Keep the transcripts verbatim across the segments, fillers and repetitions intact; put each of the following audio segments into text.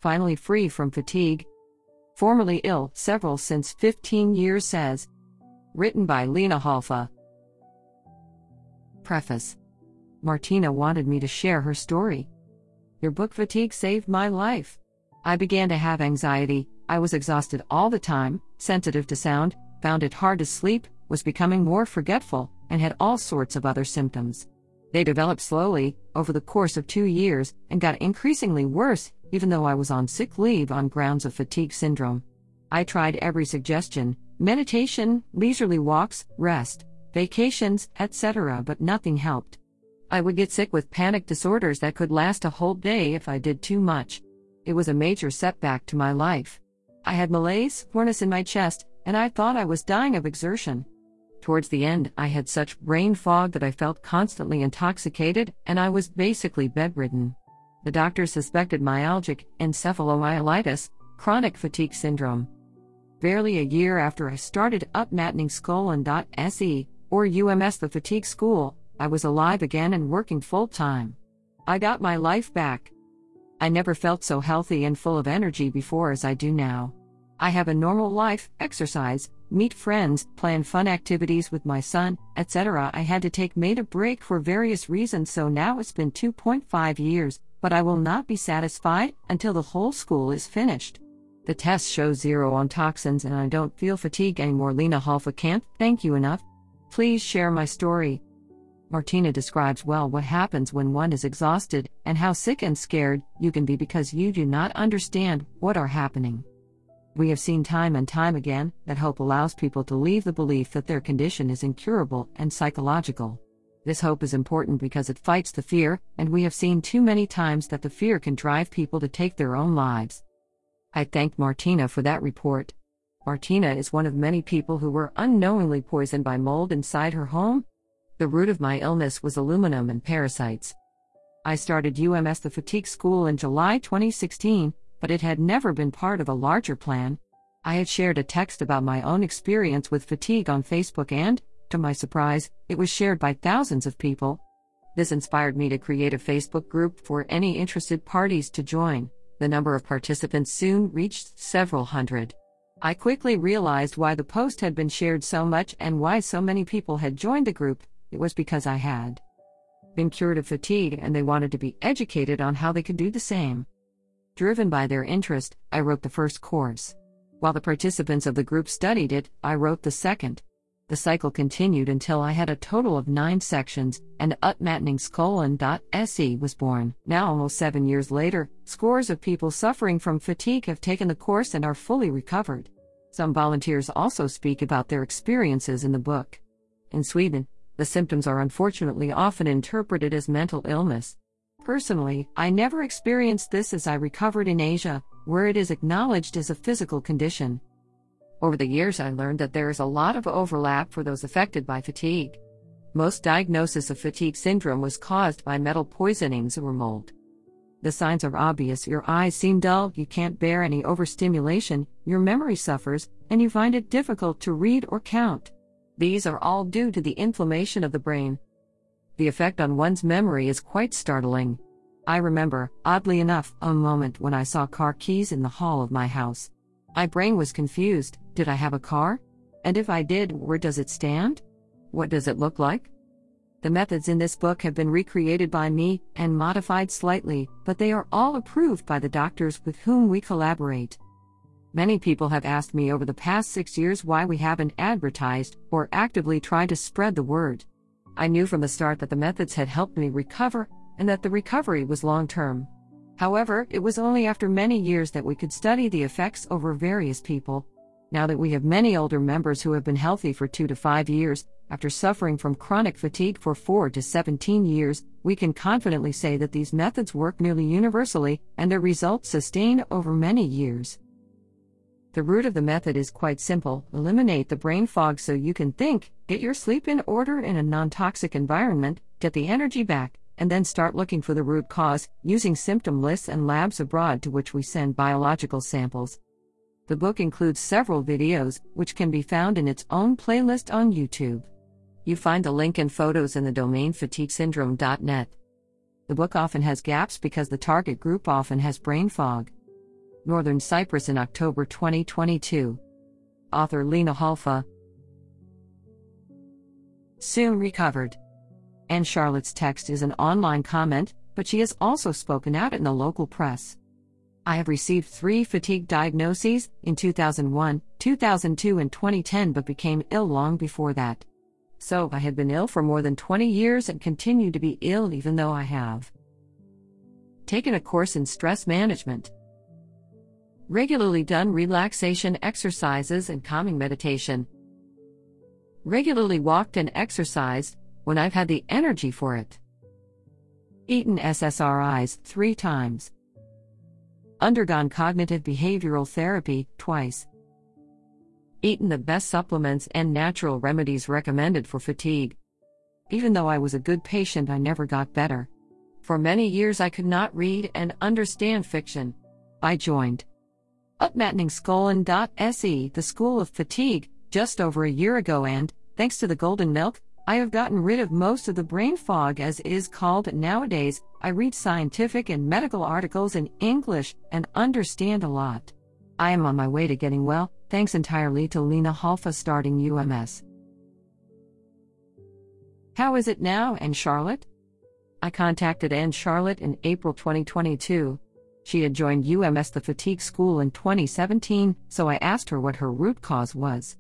finally free from fatigue. Formerly ill, several since fifteen years says. Written by Lena Halfa. Preface. Martina wanted me to share her story. Your book Fatigue saved my life. I began to have anxiety, I was exhausted all the time, sensitive to sound, found it hard to sleep, was becoming more forgetful, and had all sorts of other symptoms. They developed slowly, over the course of two years, and got increasingly worse, even though I was on sick leave on grounds of fatigue syndrome. I tried every suggestion, meditation, leisurely walks, rest, vacations, et cetera, but nothing helped. I would get sick with panic disorders that could last a whole day if I did too much. It was a major setback to my life. I had malaise, soreness in my chest, and I thought I was dying of exertion. Towards the end, I had such brain fog that I felt constantly intoxicated, and I was basically bedridden. The doctors suspected myalgic encephalomyelitis, chronic fatigue syndrome. Barely a year after I started upmatningscolon.se, or U M S the Fatigue School, I was alive again and working full-time. I got my life back. I never felt so healthy and full of energy before as I do now. I have a normal life, exercise, meet friends, plan fun activities with my son, et cetera. I had to take made a break for various reasons, so now it's been two point five years, but I will not be satisfied until the whole school is finished. The test shows zero on toxins and I don't feel fatigue anymore. Lena Halfa can't thank you enough. Please share my story. Martina describes well what happens when one is exhausted and how sick and scared you can be because you do not understand what are happening. We have seen time and time again that hope allows people to leave the belief that their condition is incurable and psychological. This hope is important because it fights the fear, and we have seen too many times that the fear can drive people to take their own lives. I thank Martina for that report. Martina is one of many people who were unknowingly poisoned by mold inside her home. The root of my illness was aluminum and parasites. I started U M S the Fatigue School in July twenty sixteen, but it had never been part of a larger plan. I had shared a text about my own experience with fatigue on Facebook and, to my surprise, it was shared by thousands of people. This inspired me to create a Facebook group for any interested parties to join. The number of participants soon reached several hundred. I quickly realized why the post had been shared so much and why so many people had joined the group. It was because I had been cured of fatigue and they wanted to be educated on how they could do the same. Driven by their interest, I wrote the first course. While the participants of the group studied it, I wrote the second. The cycle continued until I had a total of nine sections, and upmatningscolon.se was born. Now, almost seven years later, scores of people suffering from fatigue have taken the course and are fully recovered. Some volunteers also speak about their experiences in the book. In Sweden, the symptoms are unfortunately often interpreted as mental illness. Personally, I never experienced this as I recovered in Asia, where it is acknowledged as a physical condition. Over the years I learned that there is a lot of overlap for those affected by fatigue. Most diagnosis of fatigue syndrome was caused by metal poisonings or mold. The signs are obvious: your eyes seem dull, you can't bear any overstimulation, your memory suffers, and you find it difficult to read or count. These are all due to the inflammation of the brain. The effect on one's memory is quite startling. I remember, oddly enough, a moment when I saw car keys in the hall of my house. My brain was confused. Did I have a car? And if I did, where does it stand? What does it look like? The methods in this book have been recreated by me and modified slightly, but they are all approved by the doctors with whom we collaborate. Many people have asked me over the past six years why we haven't advertised or actively tried to spread the word. I knew from the start that the methods had helped me recover and that the recovery was long-term. However, it was only after many years that we could study the effects over various people. Now that we have many older members who have been healthy for two to five years, after suffering from chronic fatigue for four to seventeen years, we can confidently say that these methods work nearly universally and their results sustain over many years. The root of the method is quite simple: eliminate the brain fog so you can think, get your sleep in order in a non-toxic environment, get the energy back, and then start looking for the root cause, using symptom lists and labs abroad to which we send biological samples. The book includes several videos, which can be found in its own playlist on YouTube. You find the link and photos in the domain fatigue syndrome dot net. The book often has gaps because the target group often has brain fog. Northern Cyprus in October twenty twenty-two. Author Lena Halfa. Soon recovered. Anne Charlotte's text is an online comment, but she has also spoken out in the local press. I have received three fatigue diagnoses, in two thousand one, two thousand two and twenty ten, but became ill long before that. So I had been ill for more than twenty years and continue to be ill even though I have taken a course in stress management, regularly done relaxation exercises and calming meditation, regularly walked and exercised when I've had the energy for it, eaten S S R Is three times, undergone cognitive behavioral therapy twice, eaten the best supplements and natural remedies recommended for fatigue. Even though I was a good patient, I never got better. For many years I could not read and understand fiction. I joined Upmatningsskolen.se, the School of Fatigue, just over a year ago, and, thanks to the golden milk, I have gotten rid of most of the brain fog, as it is called nowadays. I read scientific and medical articles in English and understand a lot. I am on my way to getting well, thanks entirely to Lena Halfa starting U M S. How is it now, Anne Charlotte? I contacted Anne Charlotte in April twenty twenty-two. She had joined U M S, the fatigue school, in twenty seventeen, so I asked her what her root cause was.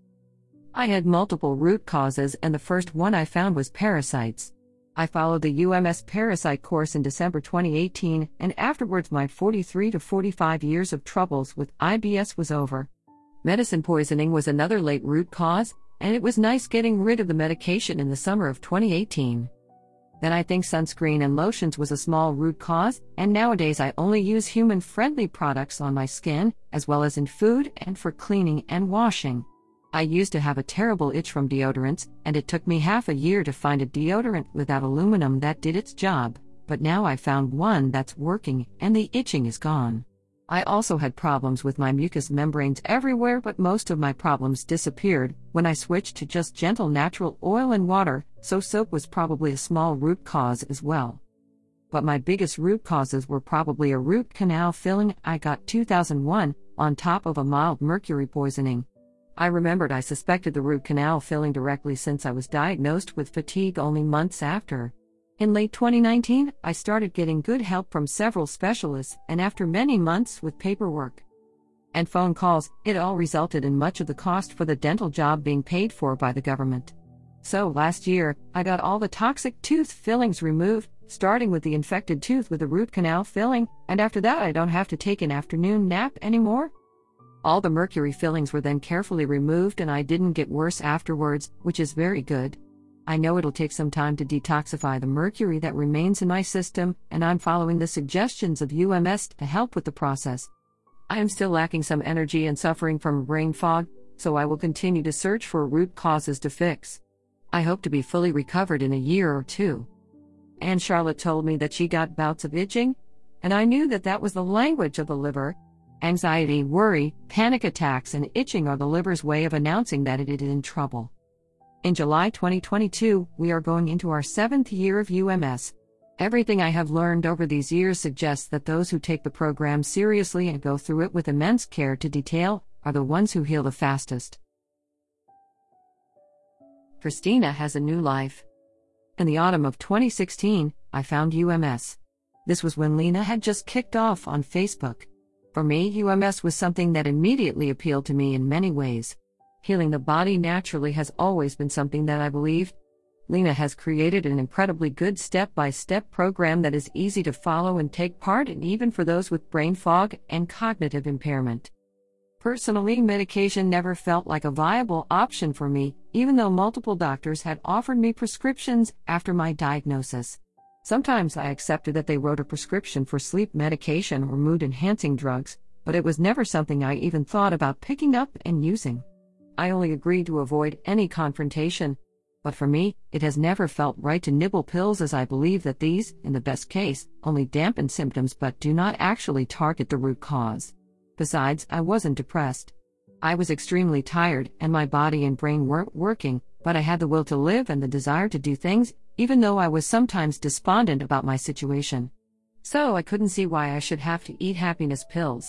I had multiple root causes, and the first one I found was parasites. I followed the U M S parasite course in December twenty eighteen, and afterwards my forty-three to forty-five years of troubles with I B S was over. Medicine poisoning was another late root cause, and it was nice getting rid of the medication in the summer of twenty eighteen. Then I think sunscreen and lotions was a small root cause, and nowadays I only use human-friendly products on my skin, as well as in food and for cleaning and washing. I used to have a terrible itch from deodorants, and it took me half a year to find a deodorant without aluminum that did its job, but now I found one that's working and the itching is gone. I also had problems with my mucous membranes everywhere, but most of my problems disappeared when I switched to just gentle natural oil and water, so soap was probably a small root cause as well. But my biggest root causes were probably a root canal filling I got two thousand one, on top of a mild mercury poisoning. I remembered I suspected the root canal filling directly since I was diagnosed with fatigue only months after. In late twenty nineteen, I started getting good help from several specialists, and after many months with paperwork and phone calls, it all resulted in much of the cost for the dental job being paid for by the government. So last year, I got all the toxic tooth fillings removed, starting with the infected tooth with the root canal filling, and after that I don't have to take an afternoon nap anymore. All the mercury fillings were then carefully removed, and I didn't get worse afterwards, which is very good. I know it'll take some time to detoxify the mercury that remains in my system, and I'm following the suggestions of U M S to help with the process. I am still lacking some energy and suffering from brain fog, so I will continue to search for root causes to fix. I hope to be fully recovered in a year or two. Anne Charlotte told me that she got bouts of itching, and I knew that that was the language of the liver. Anxiety, worry, panic attacks, and itching are the liver's way of announcing that it is in trouble. In July twenty twenty-two, we are going into our seventh year of U M S. Everything I have learned over these years suggests that those who take the program seriously and go through it with immense care to detail are the ones who heal the fastest. Christina has a new life. In the autumn of twenty sixteen, I found U M S. This was when Lena had just kicked off on Facebook. For me, U M S was something that immediately appealed to me in many ways. Healing the body naturally has always been something that I believed. Lena has created an incredibly good step-by-step program that is easy to follow and take part in, even for those with brain fog and cognitive impairment. Personally, medication never felt like a viable option for me, even though multiple doctors had offered me prescriptions after my diagnosis. Sometimes I accepted that they wrote a prescription for sleep medication or mood-enhancing drugs, but it was never something I even thought about picking up and using. I only agreed to avoid any confrontation. But for me, it has never felt right to nibble pills, as I believe that these, in the best case, only dampen symptoms but do not actually target the root cause. Besides, I wasn't depressed. I was extremely tired, and my body and brain weren't working, but I had the will to live and the desire to do things, even though I was sometimes despondent about my situation. So I couldn't see why I should have to eat happiness pills.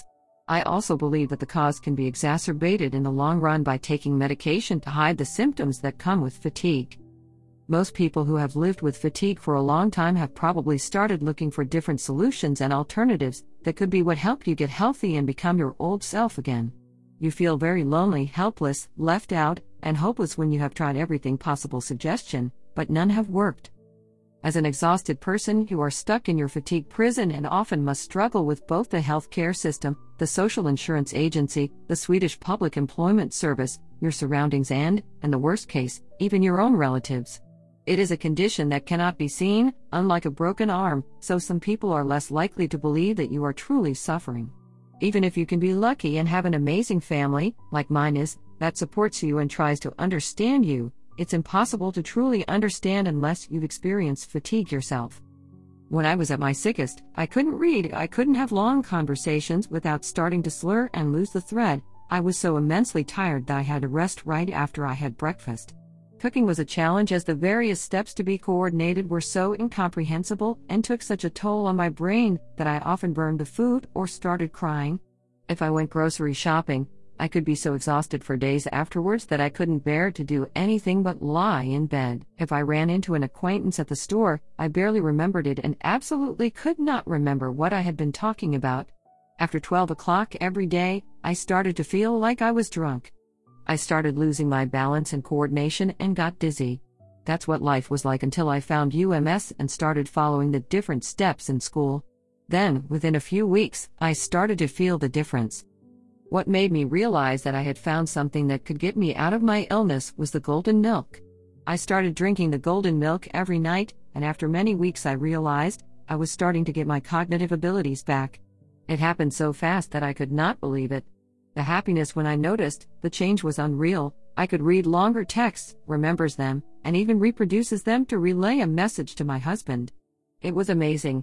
I also believe that the cause can be exacerbated in the long run by taking medication to hide the symptoms that come with fatigue. Most people who have lived with fatigue for a long time have probably started looking for different solutions and alternatives that could be what help you get healthy and become your old self again. You feel very lonely, helpless, left out, and hopeless when you have tried everything possible suggestion, but none have worked. As an exhausted person, you are stuck in your fatigue prison and often must struggle with both the healthcare system, the social insurance agency, the Swedish Public Employment Service, your surroundings and, in the worst case, even your own relatives. It is a condition that cannot be seen, unlike a broken arm, so some people are less likely to believe that you are truly suffering. Even if you can be lucky and have an amazing family, like mine is, that supports you and tries to understand you, it's impossible to truly understand unless you've experienced fatigue yourself. When I was at my sickest, I couldn't read, I couldn't have long conversations without starting to slur and lose the thread. I was so immensely tired that I had to rest right after I had breakfast. Cooking was a challenge as the various steps to be coordinated were so incomprehensible and took such a toll on my brain that I often burned the food or started crying. If I went grocery shopping, I could be so exhausted for days afterwards that I couldn't bear to do anything but lie in bed. If I ran into an acquaintance at the store, I barely remembered it and absolutely could not remember what I had been talking about. After twelve o'clock every day, I started to feel like I was drunk. I started losing my balance and coordination and got dizzy. That's what life was like until I found U M S and started following the different steps in school. Then, within a few weeks, I started to feel the difference. What made me realize that I had found something that could get me out of my illness was the golden milk. I started drinking the golden milk every night, and after many weeks I realized I was starting to get my cognitive abilities back. It happened so fast that I could not believe it. The happiness when I noticed the change was unreal. I could read longer texts, remembers them, and even reproduces them to relay a message to my husband. It was amazing.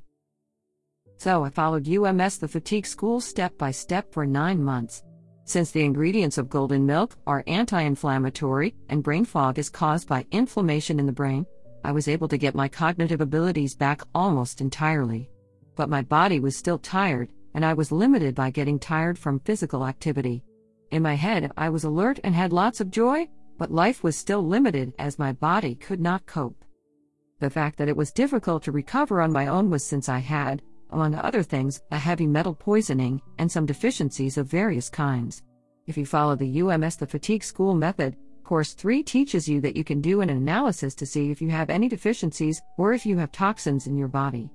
So I followed U M S the fatigue school step by step for nine months. Since the ingredients of golden milk are anti-inflammatory and brain fog is caused by inflammation in the brain, I was able to get my cognitive abilities back almost entirely. But my body was still tired, and I was limited by getting tired from physical activity. In my head, I was alert and had lots of joy, but life was still limited as my body could not cope. The fact that it was difficult to recover on my own was since I had, among other things, a heavy metal poisoning and some deficiencies of various kinds. If you follow the U M S the Fatigue School method, Course three teaches you that you can do an analysis to see if you have any deficiencies or if you have toxins in your body.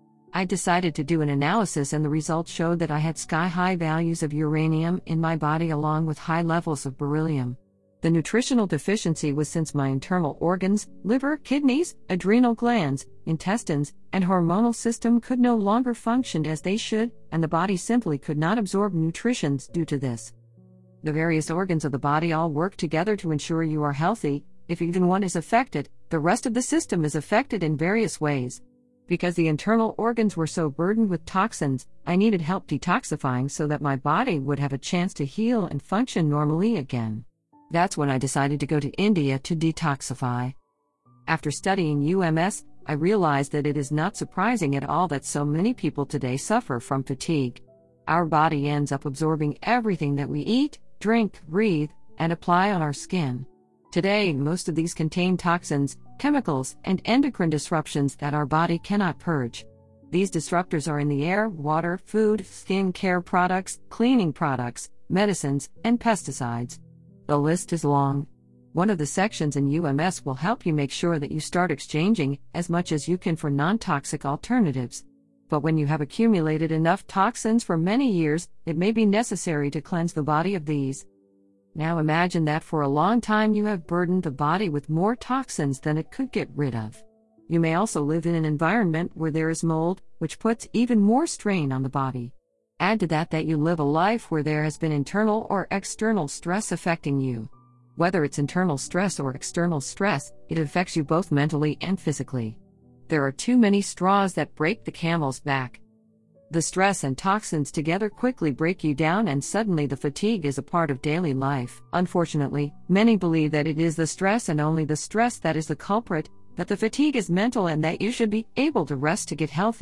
I decided to do an analysis and the results showed that I had sky-high values of uranium in my body along with high levels of beryllium. The nutritional deficiency was since my internal organs, liver, kidneys, adrenal glands, intestines, and hormonal system could no longer function as they should, and the body simply could not absorb nutrition due to this. The various organs of the body all work together to ensure you are healthy. If even one is affected, the rest of the system is affected in various ways. Because the internal organs were so burdened with toxins, I needed help detoxifying so that my body would have a chance to heal and function normally again. That's when I decided to go to India to detoxify. After studying U M S, I realized that it is not surprising at all that so many people today suffer from fatigue. Our body ends up absorbing everything that we eat, drink, breathe, and apply on our skin. Today, most of these contain toxins, chemicals, and endocrine disruptions that our body cannot purge. These disruptors are in the air, water, food, skin care products, cleaning products, medicines, and pesticides. The list is long. One of the sections in U M S will help you make sure that you start exchanging as much as you can for non-toxic alternatives. But when you have accumulated enough toxins for many years, it may be necessary to cleanse the body of these. Now imagine that for a long time you have burdened the body with more toxins than it could get rid of. You may also live in an environment where there is mold, which puts even more strain on the body. Add to that that you live a life where there has been internal or external stress affecting you. Whether it's internal stress or external stress, it affects you both mentally and physically. There are too many straws that break the camel's back. The stress and toxins together quickly break you down and suddenly the fatigue is a part of daily life. Unfortunately, many believe that it is the stress and only the stress that is the culprit, that the fatigue is mental and that you should be able to rest to get healthy,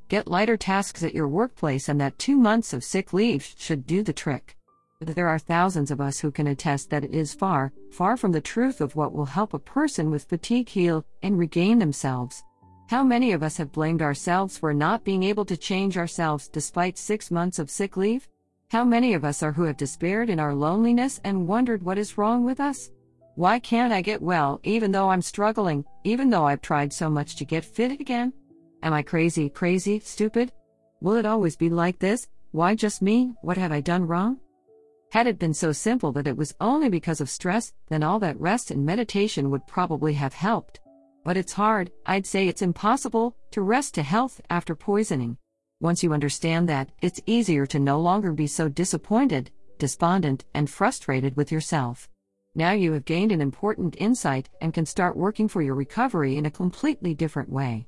get lighter tasks at your workplace, and that two months of sick leave should do the trick. There are thousands of us who can attest that it is far, far from the truth of what will help a person with fatigue heal and regain themselves. How many of us have blamed ourselves for not being able to change ourselves despite six months of sick leave? How many of us are who have despaired in our loneliness and wondered what is wrong with us? Why can't I get well even though I'm struggling, even though I've tried so much to get fit again? Am I crazy, crazy, stupid? Will it always be like this? Why just me? What have I done wrong? Had it been so simple that it was only because of stress, then all that rest and meditation would probably have helped. But it's hard, I'd say it's impossible, to rest to health after poisoning. Once you understand that, it's easier to no longer be so disappointed, despondent, and frustrated with yourself. Now you have gained an important insight and can start working for your recovery in a completely different way.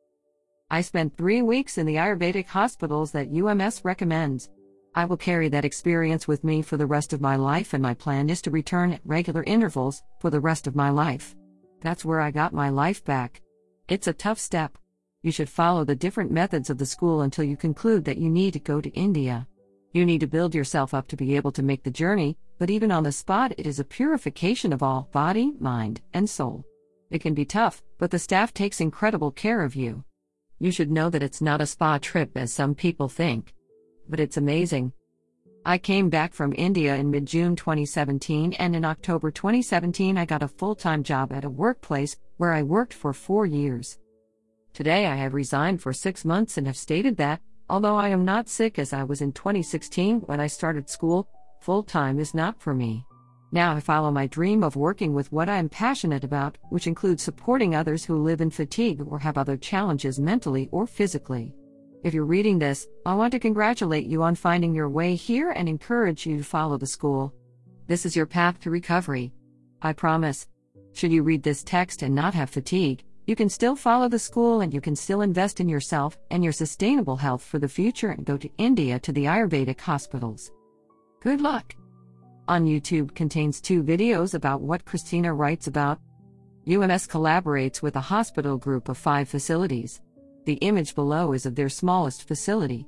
I spent three weeks in the Ayurvedic hospitals that U M S recommends. I will carry that experience with me for the rest of my life, and my plan is to return at regular intervals for the rest of my life. That's where I got my life back. It's a tough step. You should follow the different methods of the school until you conclude that you need to go to India. You need to build yourself up to be able to make the journey, but even on the spot it is a purification of all body, mind, and soul. It can be tough, but the staff takes incredible care of you. You should know that it's not a spa trip as some people think. But it's amazing. I came back from India in mid-June twenty seventeen, and in October twenty seventeen I got a full-time job at a workplace where I worked for four years. Today I have resigned for six months and have stated that, although I am not sick as I was in twenty sixteen when I started school, full-time is not for me. Now I follow my dream of working with what I am passionate about, which includes supporting others who live in fatigue or have other challenges mentally or physically. If you're reading this, I want to congratulate you on finding your way here and encourage you to follow the school. This is your path to recovery. I promise. Should you read this text and not have fatigue, you can still follow the school and you can still invest in yourself and your sustainable health for the future and go to India to the Ayurvedic hospitals. Good luck! On YouTube contains two videos about what Christina writes about. U M S collaborates with a hospital group of five facilities. The image below is of their smallest facility.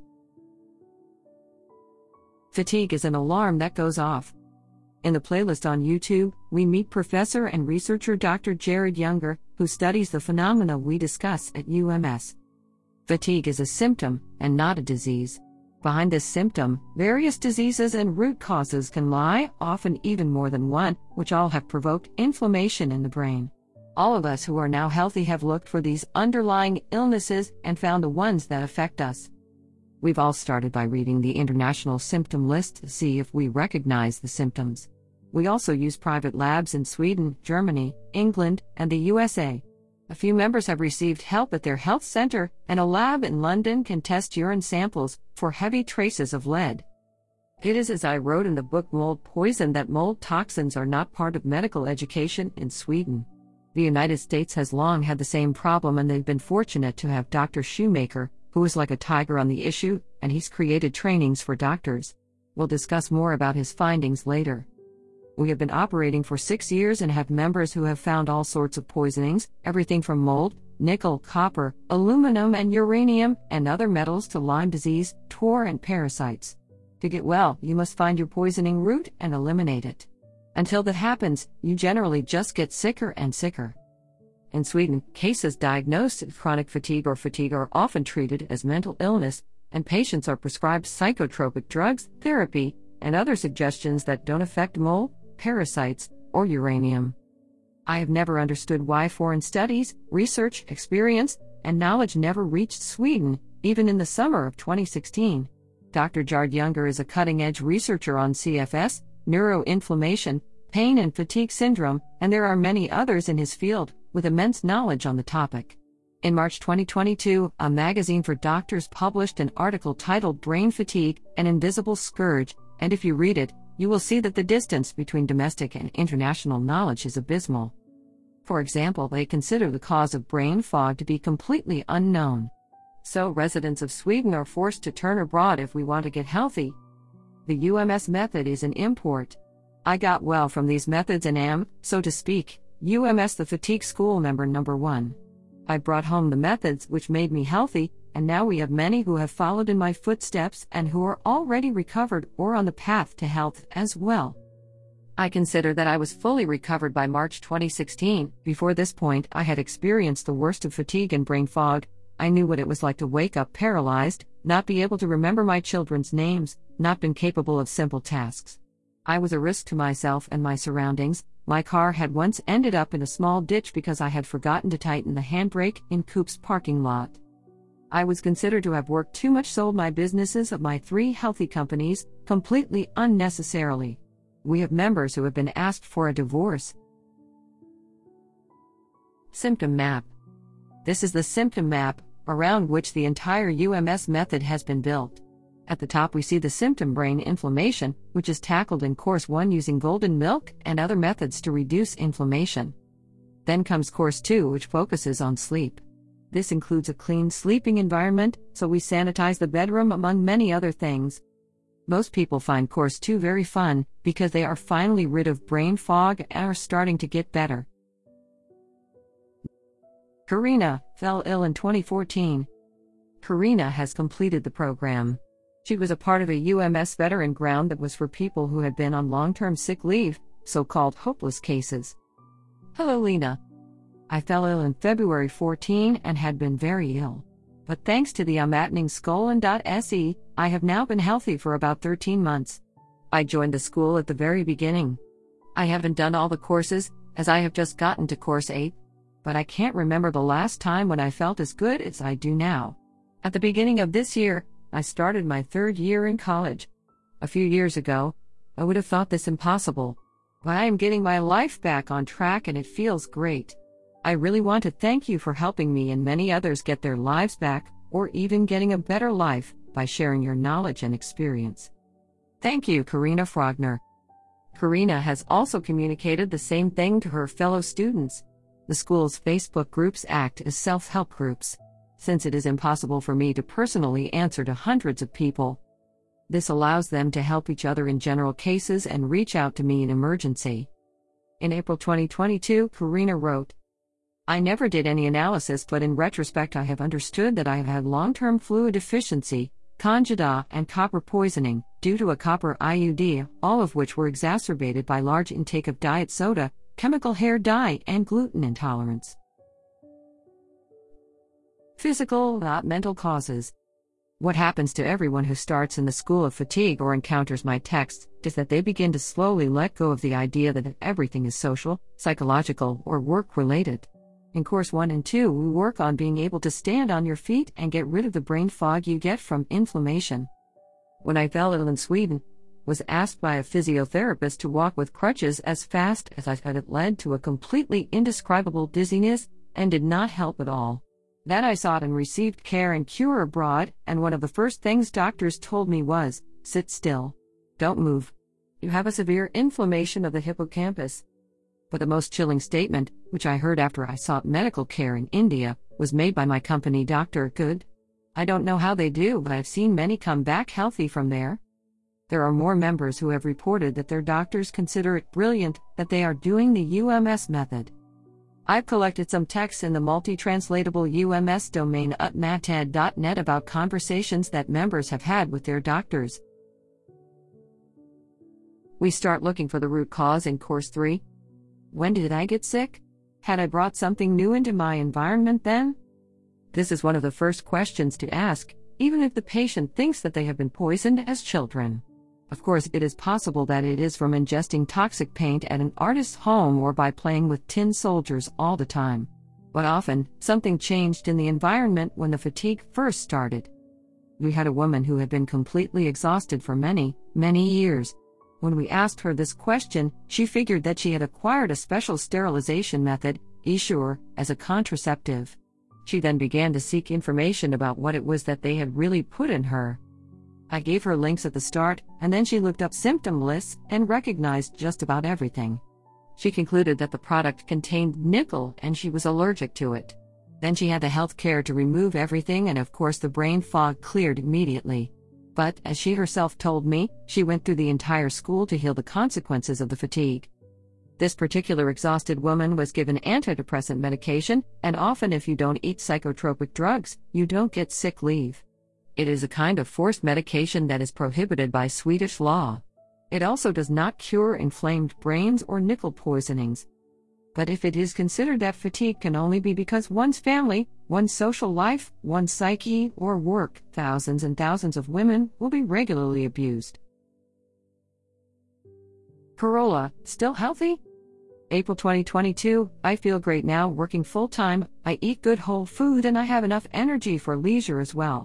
Fatigue is an alarm that goes off. In the playlist on YouTube, we meet professor and researcher Doctor Jared Younger, who studies the phenomena we discuss at U M S. Fatigue is a symptom, and not a disease. Behind this symptom, various diseases and root causes can lie, often even more than one, which all have provoked inflammation in the brain. All of us who are now healthy have looked for these underlying illnesses and found the ones that affect us. We've all started by reading the International Symptom List to see if we recognize the symptoms. We also use private labs in Sweden, Germany, England, and the U S A. A few members have received help at their health center, and a lab in London can test urine samples for heavy traces of lead. It is as I wrote in the book Mold Poison that mold toxins are not part of medical education in Sweden. The United States has long had the same problem, and they've been fortunate to have Doctor Shoemaker, who is like a tiger on the issue, and he's created trainings for doctors. We'll discuss more about his findings later. We have been operating for six years and have members who have found all sorts of poisonings, everything from mold, nickel, copper, aluminum and uranium, and other metals to Lyme disease, tor and parasites. To get well, you must find your poisoning root and eliminate it. Until that happens, you generally just get sicker and sicker. In Sweden, cases diagnosed with chronic fatigue or fatigue are often treated as mental illness, and patients are prescribed psychotropic drugs, therapy, and other suggestions that don't affect mold, parasites, or uranium. I have never understood why foreign studies, research, experience, and knowledge never reached Sweden, even in the summer of twenty sixteen. Doctor Jared Younger is a cutting-edge researcher on C F S, neuroinflammation, pain and fatigue syndrome, and there are many others in his field, with immense knowledge on the topic. In March twenty twenty-two, a magazine for doctors published an article titled Brain Fatigue, an Invisible Scourge, and if you read it, you will see that the distance between domestic and international knowledge is abysmal. For example, they consider the cause of brain fog to be completely unknown. So residents of Sweden are forced to turn abroad if we want to get healthy. The U M S method is an import. I got well from these methods and am, so to speak, U M S the fatigue school member number one. I brought home the methods which made me healthy, and now we have many who have followed in my footsteps and who are already recovered or on the path to health as well. I consider that I was fully recovered by March twenty sixteen. Before this point, I had experienced the worst of fatigue and brain fog. I knew what it was like to wake up paralyzed, not be able to remember my children's names, not been capable of simple tasks. I was a risk to myself and my surroundings. My car had once ended up in a small ditch because I had forgotten to tighten the handbrake in Coop's parking lot. I was considered to have worked too much, sold my businesses of my three healthy companies, completely unnecessarily. We have members who have been asked for a divorce. Symptom map. This is the symptom map, around which the entire U M S method has been built. At the top we see the symptom brain inflammation, which is tackled in Course one using golden milk and other methods to reduce inflammation. Then comes Course two, which focuses on sleep. This includes a clean sleeping environment, so we sanitize the bedroom among many other things. Most people find Course two very fun, because they are finally rid of brain fog and are starting to get better. Karina fell ill in twenty fourteen. Karina has completed the program. She was a part of a U M S veteran ground that was for people who had been on long-term sick leave, so-called hopeless cases. Hello Lena. I fell ill in February fourteen and had been very ill. But thanks to the Amatning Skolan.se, I have now been healthy for about thirteen months. I joined the school at the very beginning. I haven't done all the courses, as I have just gotten to Course eight. But I can't remember the last time when I felt as good as I do now. At the beginning of this year, I started my third year in college. A few years ago, I would have thought this impossible. But I am getting my life back on track and it feels great. I really want to thank you for helping me and many others get their lives back, or even getting a better life, by sharing your knowledge and experience. Thank you, Karina Frogner. Karina has also communicated the same thing to her fellow students. The school's Facebook groups act as self-help groups. Since it is impossible for me to personally answer to hundreds of people, this allows them to help each other in general cases and reach out to me in emergency. In April twenty twenty-two, Karina wrote, I never did any analysis, but in retrospect I have understood that I have had long-term fluid deficiency, Candida, and copper poisoning, due to a copper I U D, all of which were exacerbated by large intake of diet soda, chemical hair dye, and gluten intolerance. Physical, not mental causes. What happens to everyone who starts in the school of fatigue or encounters my texts is that they begin to slowly let go of the idea that everything is social, psychological, or work-related. In Course one and two, we work on being able to stand on your feet and get rid of the brain fog you get from inflammation. When I fell ill in Sweden, was asked by a physiotherapist to walk with crutches as fast as I could. It led to a completely indescribable dizziness and did not help at all. Then I sought and received care and cure abroad, and one of the first things doctors told me was, sit still. Don't move. You have a severe inflammation of the hippocampus. But the most chilling statement, which I heard after I sought medical care in India, was made by my company Doctor Good. I don't know how they do, but I've seen many come back healthy from there. There are more members who have reported that their doctors consider it brilliant that they are doing the U M S method. I've collected some texts in the multi-translatable U M S domain utmated dot net about conversations that members have had with their doctors. We start looking for the root cause in Course three. When did I get sick? Had I brought something new into my environment then? This is one of the first questions to ask, even if the patient thinks that they have been poisoned as children. Of course, it is possible that it is from ingesting toxic paint at an artist's home or by playing with tin soldiers all the time. But often, something changed in the environment when the fatigue first started. We had a woman who had been completely exhausted for many, many years. When we asked her this question, she figured that she had acquired a special sterilization method, Essure, as a contraceptive. She then began to seek information about what it was that they had really put in her. I gave her links at the start, and then she looked up symptom lists and recognized just about everything. She concluded that the product contained nickel and she was allergic to it. Then she had the health care to remove everything, and of course the brain fog cleared immediately. But, as she herself told me, she went through the entire school to heal the consequences of the fatigue. This particular exhausted woman was given antidepressant medication, and often if you don't eat psychotropic drugs, you don't get sick leave. It is a kind of forced medication that is prohibited by Swedish law. It also does not cure inflamed brains or nickel poisonings. But if it is considered that fatigue can only be because one's family, one's social life, one's psyche, or work, thousands and thousands of women will be regularly abused. Carola, still healthy? April twenty twenty-two, I feel great now working full-time, I eat good whole food and I have enough energy for leisure as well.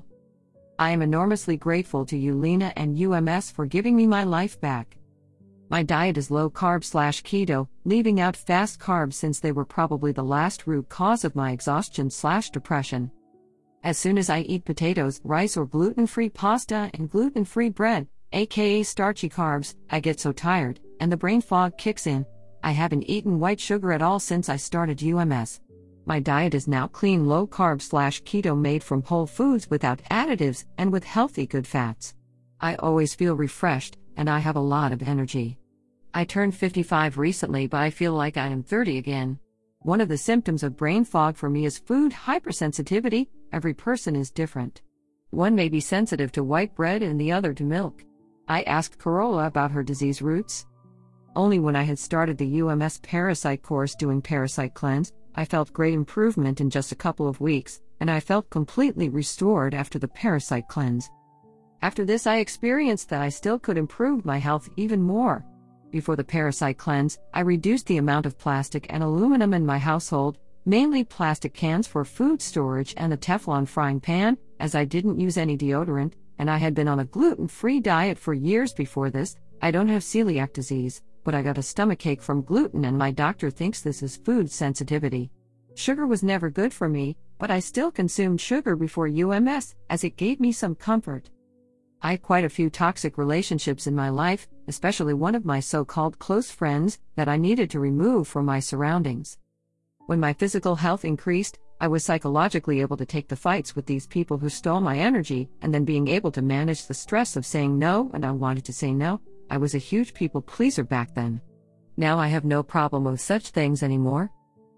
I am enormously grateful to you, Lena, and U M S for giving me my life back. My diet is low-carb slash keto, leaving out fast carbs since they were probably the last root cause of my exhaustion slash depression. As soon as I eat potatoes, rice or gluten-free pasta and gluten-free bread, aka starchy carbs, I get so tired, and the brain fog kicks in. I haven't eaten white sugar at all since I started U M S. My diet is now clean low-carb slash keto made from whole foods without additives and with healthy good fats. I always feel refreshed, and I have a lot of energy. I turned fifty-five recently, but I feel like I am thirty again. One of the symptoms of brain fog for me is food hypersensitivity. Every person is different. One may be sensitive to white bread and the other to milk. I asked Carola about her disease roots. Only when I had started the U M S parasite course doing parasite cleanse, I felt great improvement in just a couple of weeks, and I felt completely restored after the parasite cleanse. After this, I experienced that I still could improve my health even more. Before the parasite cleanse, I reduced the amount of plastic and aluminum in my household, mainly plastic cans for food storage and a Teflon frying pan, as I didn't use any deodorant, and I had been on a gluten-free diet for years before this. I don't have celiac disease, but I got a stomachache from gluten and my doctor thinks this is food sensitivity. Sugar was never good for me, but I still consumed sugar before U M S, as it gave me some comfort. I had quite a few toxic relationships in my life, especially one of my so-called close friends, that I needed to remove from my surroundings. When my physical health increased, I was psychologically able to take the fights with these people who stole my energy, and then being able to manage the stress of saying no, and I wanted to say no. I was a huge people pleaser back then. Now I have no problem with such things anymore.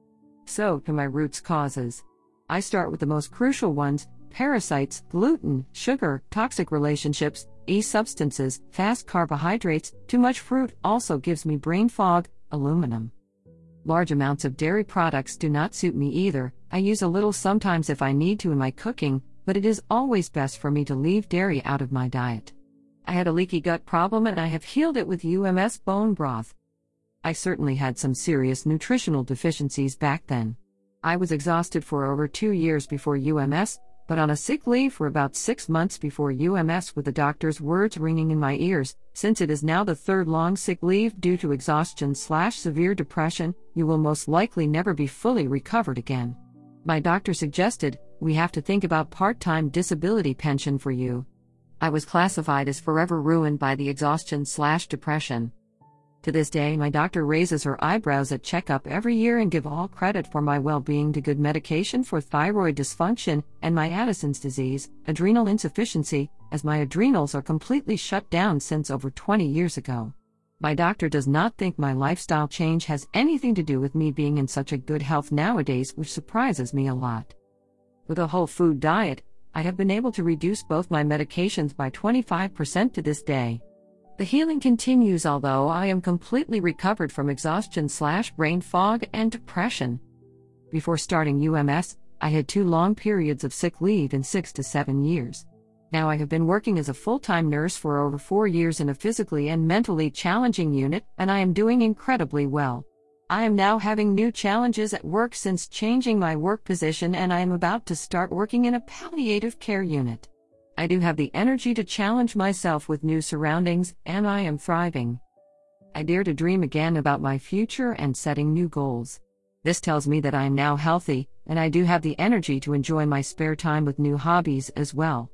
So, to my roots causes. I start with the most crucial ones: parasites, gluten, sugar, toxic relationships, e-substances, fast carbohydrates. Too much fruit also gives me brain fog. Aluminum. Large amounts of dairy products do not suit me either. I use a little sometimes if I need to in my cooking, but it is always best for me to leave dairy out of my diet. I had a leaky gut problem and I have healed it with U M S bone broth. I certainly had some serious nutritional deficiencies back then. I was exhausted for over two years before U M S, but on a sick leave for about six months before U M S with the doctor's words ringing in my ears. Since it is now the third long sick leave due to exhaustion slash severe depression, you will most likely never be fully recovered again. My doctor suggested, we have to think about part-time disability pension for you. I was classified as forever ruined by the exhaustion slash depression. To this day, my doctor raises her eyebrows at checkup every year and give all credit for my well-being to good medication for thyroid dysfunction and my Addison's disease, adrenal insufficiency, as my adrenals are completely shut down since over twenty years ago. My doctor does not think my lifestyle change has anything to do with me being in such a good health nowadays, which surprises me a lot. With a whole food diet, I have been able to reduce both my medications by twenty-five percent to this day. The healing continues, although I am completely recovered from exhaustion slash brain fog and depression. Before starting U M S, I had two long periods of sick leave in six to seven years. Now I have been working as a full-time nurse for over four years in a physically and mentally challenging unit, and I am doing incredibly well. I am now having new challenges at work since changing my work position, and I am about to start working in a palliative care unit. I do have the energy to challenge myself with new surroundings, and I am thriving. I dare to dream again about my future and setting new goals. This tells me that I am now healthy, and I do have the energy to enjoy my spare time with new hobbies as well.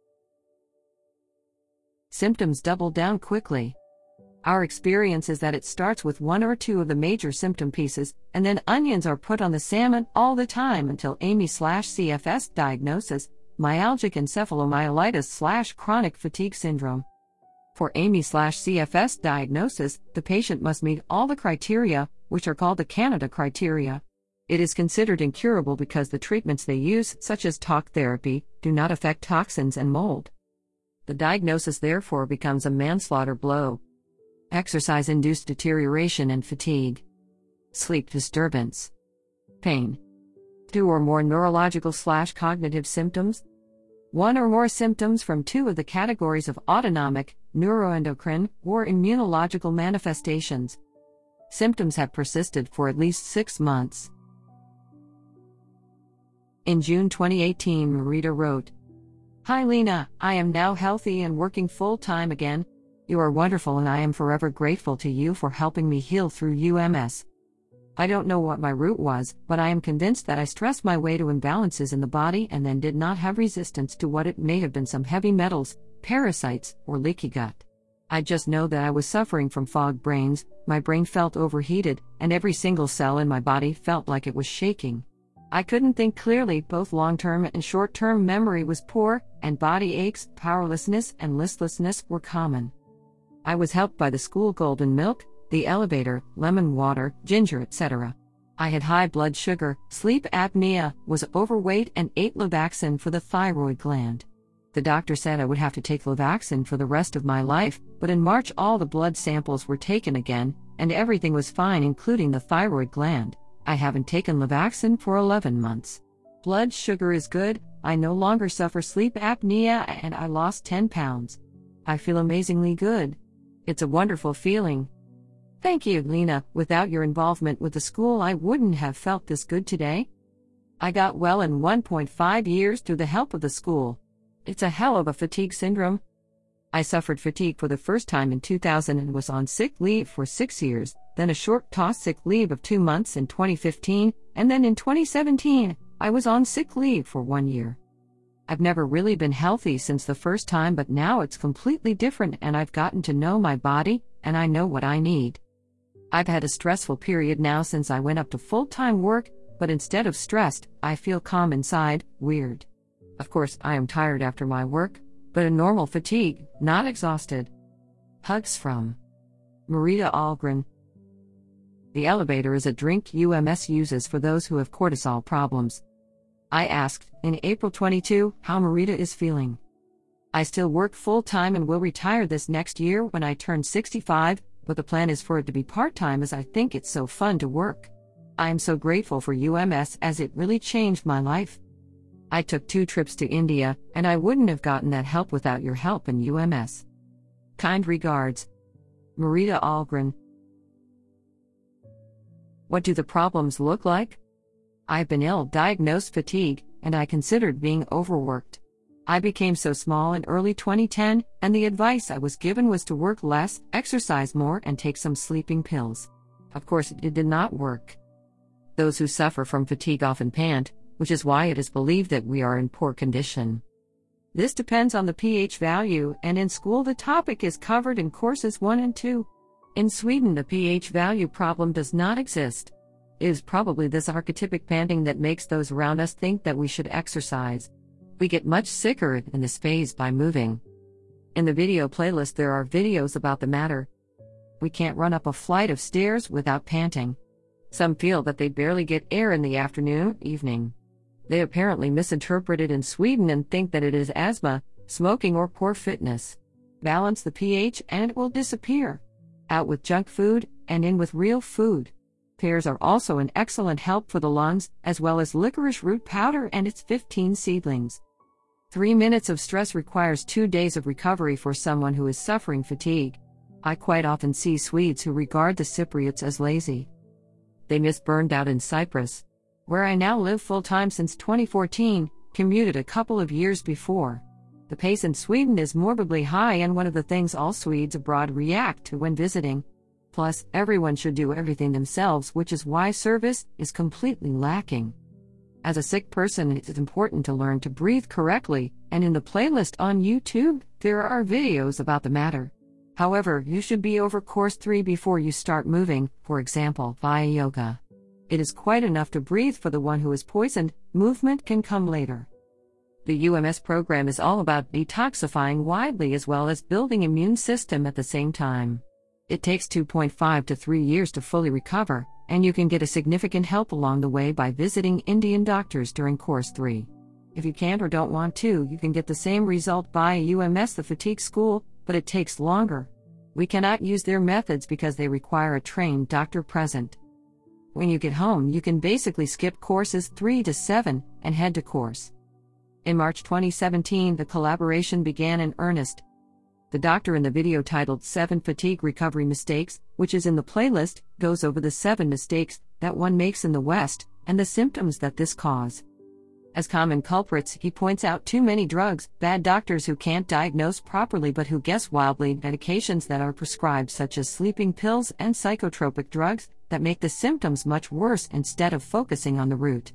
Symptoms double down quickly. Our experience is that it starts with one or two of the major symptom pieces, and then onions are put on the salmon all the time until A M E slash C F S diagnosis, myalgic encephalomyelitis slash chronic fatigue syndrome. For A M E/C F S diagnosis, the patient must meet all the criteria, which are called the Canada criteria. It is considered incurable because the treatments they use, such as talk therapy, do not affect toxins and mold. The diagnosis therefore becomes a manslaughter blow. Exercise-induced deterioration and fatigue. Sleep disturbance. Pain. Two or more neurological/cognitive symptoms. One or more symptoms from two of the categories of autonomic, neuroendocrine, or immunological manifestations. Symptoms have persisted for at least six months. In June twenty eighteen, Marita wrote, "Hi Lena, I am now healthy and working full-time again. You are wonderful and I am forever grateful to you for helping me heal through U M S. I don't know what my root was, but I am convinced that I stressed my way to imbalances in the body and then did not have resistance to what it may have been, some heavy metals, parasites, or leaky gut. I just know that I was suffering from fog brains, my brain felt overheated, and every single cell in my body felt like it was shaking. I couldn't think clearly, both long-term and short-term memory was poor, and body aches, powerlessness, and listlessness were common. I was helped by the school golden milk, the elevator, lemon water, ginger, et cetera. I had high blood sugar, sleep apnea, was overweight, and ate Levaxin for the thyroid gland. The doctor said I would have to take Levaxin for the rest of my life, but in March all the blood samples were taken again, and everything was fine, including the thyroid gland. I haven't taken Levaxin for eleven months. Blood sugar is good, I no longer suffer sleep apnea, and I lost ten pounds. I feel amazingly good. It's a wonderful feeling. Thank you, Lena. Without your involvement with the school, I wouldn't have felt this good today. I got well in one point five years through the help of the school. It's a hell of a fatigue syndrome. I suffered fatigue for the first time in two thousand and was on sick leave for six years, then a short toss sick leave of two months in twenty fifteen, and then in twenty seventeen, I was on sick leave for one year. I've never really been healthy since the first time, but now it's completely different and I've gotten to know my body, and I know what I need. I've had a stressful period now since I went up to full-time work, but instead of stressed, I feel calm inside, weird. Of course, I am tired after my work, but a normal fatigue, not exhausted. Hugs from Marita Algren. The elevator is a drink U M S uses for those who have cortisol problems. I asked, in April twenty-second, how Marita is feeling. I still work full-time and will retire this next year when I turn sixty-five, but the plan is for it to be part-time as I think it's so fun to work. I am so grateful for U M S as it really changed my life. I took two trips to India, and I wouldn't have gotten that help without your help in U M S. Kind regards, Marita Algren. What do the problems look like? I've been ill, diagnosed fatigue, and I considered being overworked. I became so small in early twenty ten, and the advice I was given was to work less, exercise more, and take some sleeping pills. Of course, it did not work. Those who suffer from fatigue often pant, which is why it is believed that we are in poor condition. This depends on the pH value, and in school the topic is covered in courses one and two. In Sweden, the pH value problem does not exist. It is probably this archetypic panting that makes those around us think that we should exercise. We get much sicker in this phase by moving. In the video playlist there are videos about the matter. We can't run up a flight of stairs without panting. Some feel that they barely get air in the afternoon, evening. They apparently misinterpret it in Sweden and think that it is asthma, smoking, or poor fitness. Balance the pH and it will disappear. Out with junk food, and in with real food. Pears are also an excellent help for the lungs, as well as licorice root powder and its fifteen seedlings. Three minutes of stress requires two days of recovery for someone who is suffering fatigue. I quite often see Swedes who regard the Cypriots as lazy. They miss burned out in Cyprus, where I now live full-time since twenty fourteen, commuted a couple of years before. The pace in Sweden is morbidly high and one of the things all Swedes abroad react to when visiting. Plus, everyone should do everything themselves, which is why service is completely lacking. As a sick person, it is important to learn to breathe correctly, and in the playlist on YouTube, there are videos about the matter. However, you should be over course three before you start moving, for example, via yoga. It is quite enough to breathe for the one who is poisoned, movement can come later. The U M S program is all about detoxifying widely as well as building immune system at the same time. It takes two point five to three years to fully recover, and you can get a significant help along the way by visiting Indian doctors during course three. If you can't or don't want to, you can get the same result via U M S the fatigue school, but it takes longer. We cannot use their methods because they require a trained doctor present. When you get home, you can basically skip courses three to seven and head to course. In March twenty seventeen, the collaboration began in earnest. The doctor in the video titled seven Fatigue Recovery Mistakes, which is in the playlist, goes over the seven mistakes that one makes in the West and the symptoms that this cause. As common culprits, he points out too many drugs, bad doctors who can't diagnose properly but who guess wildly, medications that are prescribed such as sleeping pills and psychotropic drugs that make the symptoms much worse instead of focusing on the root.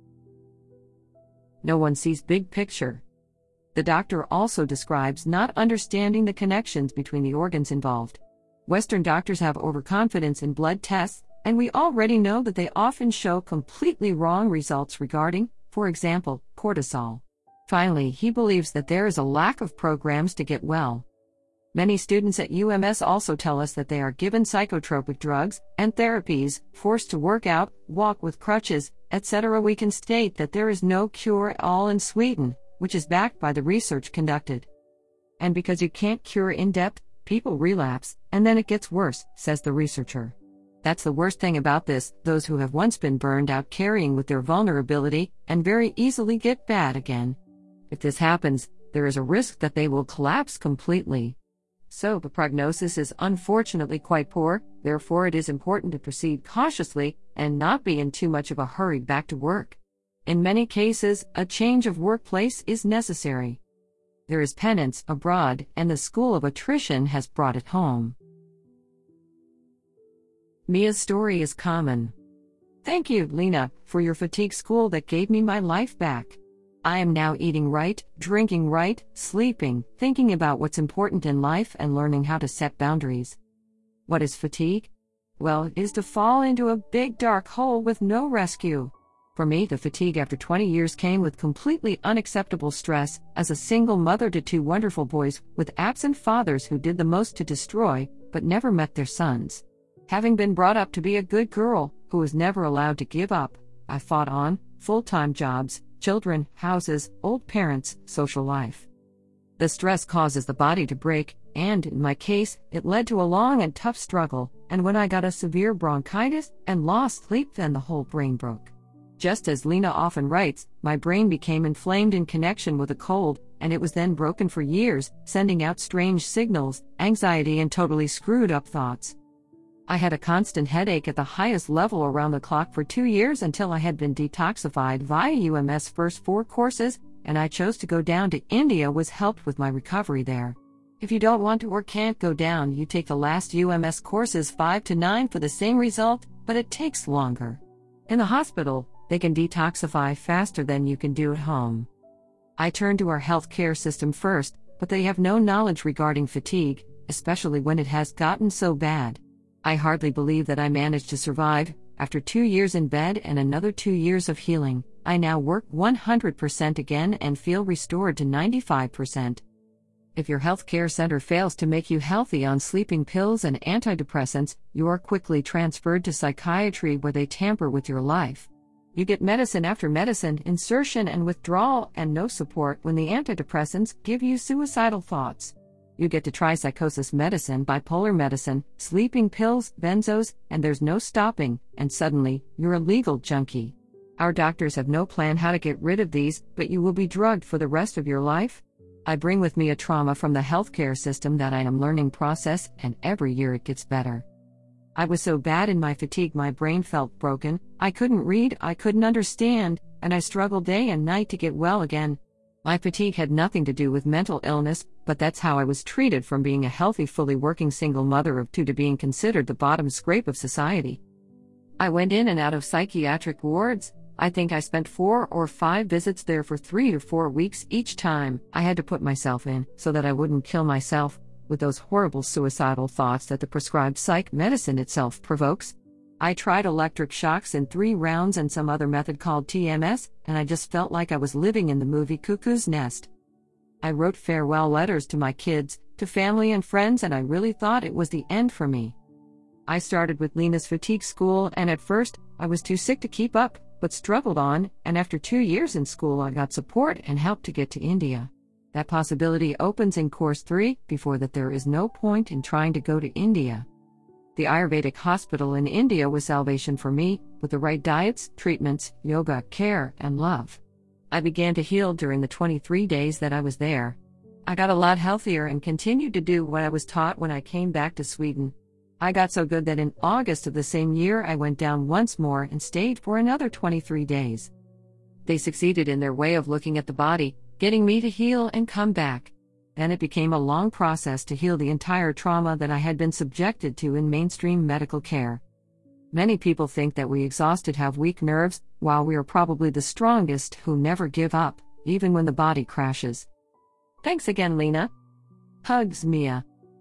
No one sees big picture. The doctor also describes not understanding the connections between the organs involved. Western doctors have overconfidence in blood tests, and we already know that they often show completely wrong results regarding, for example, cortisol. Finally, he believes that there is a lack of programs to get well. Many students at U M S also tell us that they are given psychotropic drugs and therapies, forced to work out, walk with crutches, et cetera. We can state that there is no cure at all in Sweden, which is backed by the research conducted. And because you can't cure in depth, people relapse, and then it gets worse, says the researcher. That's the worst thing about this, those who have once been burned out carrying with their vulnerability, and very easily get bad again. If this happens, there is a risk that they will collapse completely. So the prognosis is unfortunately quite poor, therefore it is important to proceed cautiously, and not be in too much of a hurry back to work. In many cases, a change of workplace is necessary. There is penance abroad, and the school of attrition has brought it home. Mia's story is common. Thank you, Lena, for your fatigue school that gave me my life back. I am now eating right, drinking right, sleeping, thinking about what's important in life and learning how to set boundaries. What is fatigue? Well, it is to fall into a big dark hole with no rescue. For me, the fatigue after twenty years came with completely unacceptable stress, as a single mother to two wonderful boys with absent fathers who did the most to destroy, but never met their sons. Having been brought up to be a good girl, who was never allowed to give up, I fought on, full-time jobs, children, houses, old parents, social life. The stress causes the body to break, and in my case, it led to a long and tough struggle, and when I got a severe bronchitis and lost sleep, then the whole brain broke. Just as Lena often writes, my brain became inflamed in connection with a cold, and it was then broken for years, sending out strange signals, anxiety and totally screwed up thoughts. I had a constant headache at the highest level around the clock for two years until I had been detoxified via U M S first four courses, and I chose to go down to India was helped with my recovery there. If you don't want to or can't go down, you take the last U M S courses five to nine for the same result, but it takes longer. In the hospital, they can detoxify faster than you can do at home. I turned to our healthcare system first, but they have no knowledge regarding fatigue, especially when it has gotten so bad. I hardly believe that I managed to survive. After two years in bed and another two years of healing, I now work one hundred percent again and feel restored to ninety-five percent. If your healthcare center fails to make you healthy on sleeping pills and antidepressants, you are quickly transferred to psychiatry where they tamper with your life. You get medicine after medicine, insertion and withdrawal, and no support when the antidepressants give you suicidal thoughts. You get to try psychosis medicine, bipolar medicine, sleeping pills, benzos, and there's no stopping, and suddenly, you're a legal junkie. Our doctors have no plan how to get rid of these, but you will be drugged for the rest of your life. I bring with me a trauma from the healthcare system that I am learning process, and every year it gets better. I was so bad in my fatigue my brain felt broken, I couldn't read, I couldn't understand, and I struggled day and night to get well again. My fatigue had nothing to do with mental illness, but that's how I was treated, from being a healthy, fully working single mother of two to being considered the bottom scrape of society. I went in and out of psychiatric wards. I think I spent four or five visits there for three to four weeks each time. I had to put myself in, so that I wouldn't kill myself, with those horrible suicidal thoughts that the prescribed psych medicine itself provokes. I tried electric shocks in three rounds and some other method called T M S, and I just felt like I was living in the movie Cuckoo's Nest. I wrote farewell letters to my kids, to family and friends, and I really thought it was the end for me. I started with Lena's fatigue school, and at first, I was too sick to keep up, but struggled on, and after two years in school I got support and help to get to India. That possibility opens in course three, before that there is no point in trying to go to India. The Ayurvedic hospital in India was salvation for me, with the right diets, treatments, yoga, care, and love. I began to heal during the twenty-three days that I was there. I got a lot healthier and continued to do what I was taught when I came back to Sweden. I got so good that in August of the same year I went down once more and stayed for another twenty-three days. They succeeded in their way of looking at the body, getting me to heal and come back. Then it became a long process to heal the entire trauma that I had been subjected to in mainstream medical care. Many people think that we exhausted have weak nerves, while we are probably the strongest who never give up, even when the body crashes. Thanks again, Lena. Hugs, Mia.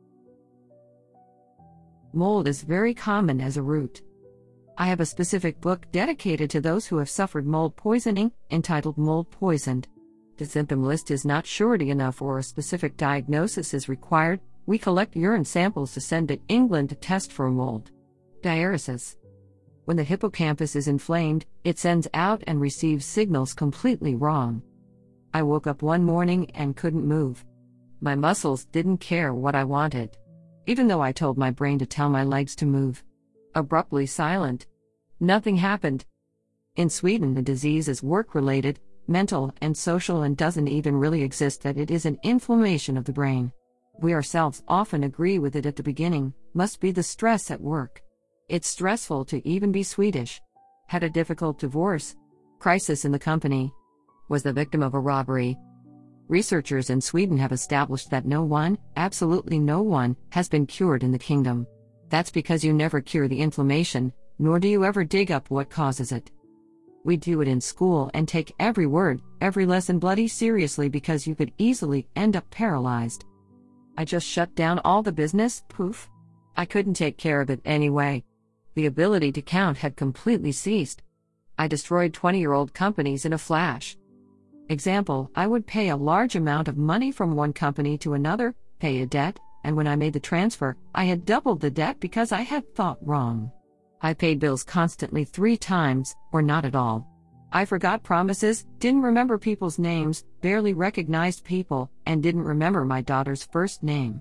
Mold is very common as a root. I have a specific book dedicated to those who have suffered mold poisoning, entitled Mold Poisoned. The symptom list is not surety enough or a specific diagnosis is required. We collect urine samples to send to England to test for mold. Diuresis. When the hippocampus is inflamed, it sends out and receives signals completely wrong. I woke up one morning and couldn't move. My muscles didn't care what I wanted, even though I told my brain to tell my legs to move. Abruptly silent. Nothing happened. In Sweden, the disease is work-related, mental, and social, and doesn't even really exist, that it is an inflammation of the brain. We ourselves often agree with it at the beginning, must be the stress at work. It's stressful to even be Swedish. Had a difficult divorce. Crisis in the company. Was the victim of a robbery. Researchers in Sweden have established that no one, absolutely no one, has been cured in the kingdom. That's because you never cure the inflammation, nor do you ever dig up what causes it. We do it in school and take every word, every lesson bloody seriously because you could easily end up paralyzed. I just shut down all the business, poof. I couldn't take care of it anyway. The ability to count had completely ceased. I destroyed twenty-year-old companies in a flash. Example, I would pay a large amount of money from one company to another, pay a debt, and when I made the transfer, I had doubled the debt because I had thought wrong. I paid bills constantly three times, or not at all. I forgot promises, didn't remember people's names, barely recognized people, and didn't remember my daughter's first name.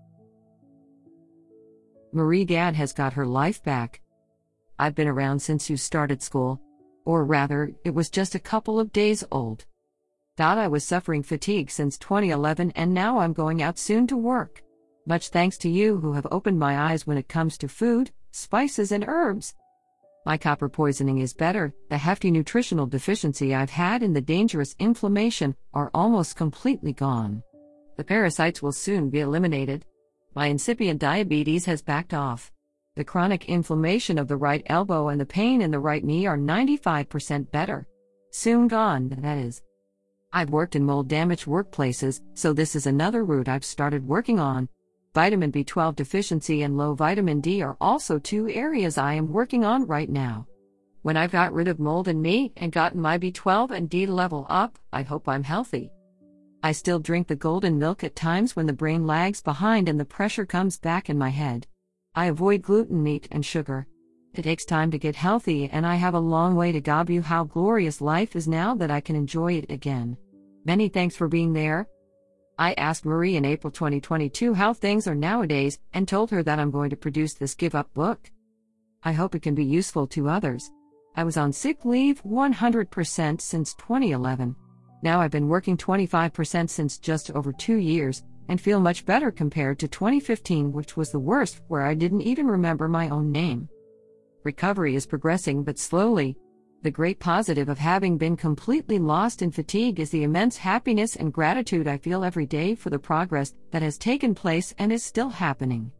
Marie Gad has got her life back. I've been around since you started school. Or rather, it was just a couple of days old. Thought I was suffering fatigue since twenty eleven and now I'm going out soon to work. Much thanks to you who have opened my eyes when it comes to food, spices and herbs. My copper poisoning is better, the hefty nutritional deficiency I've had and the dangerous inflammation are almost completely gone. The parasites will soon be eliminated. My incipient diabetes has backed off. The chronic inflammation of the right elbow and the pain in the right knee are ninety-five percent better. Soon gone, that is. I've worked in mold-damaged workplaces, so this is another route I've started working on. Vitamin B twelve deficiency and low vitamin D are also two areas I am working on right now. When I've got rid of mold in me and gotten my B twelve and D level up, I hope I'm healthy. I still drink the golden milk at times when the brain lags behind and the pressure comes back in my head. I avoid gluten, meat, and sugar. It takes time to get healthy, and I have a long way to gob you how glorious life is now that I can enjoy it again. Many thanks for being there. I asked Marie in April twenty twenty-two how things are nowadays and told her that I'm going to produce this Give Up book. I hope it can be useful to others. I was on sick leave one hundred percent since twenty eleven. Now I've been working twenty-five percent since just over two years, and feel much better compared to twenty fifteen, which was the worst, where I didn't even remember my own name. Recovery is progressing but slowly. The great positive of having been completely lost in fatigue is the immense happiness and gratitude I feel every day for the progress that has taken place and is still happening.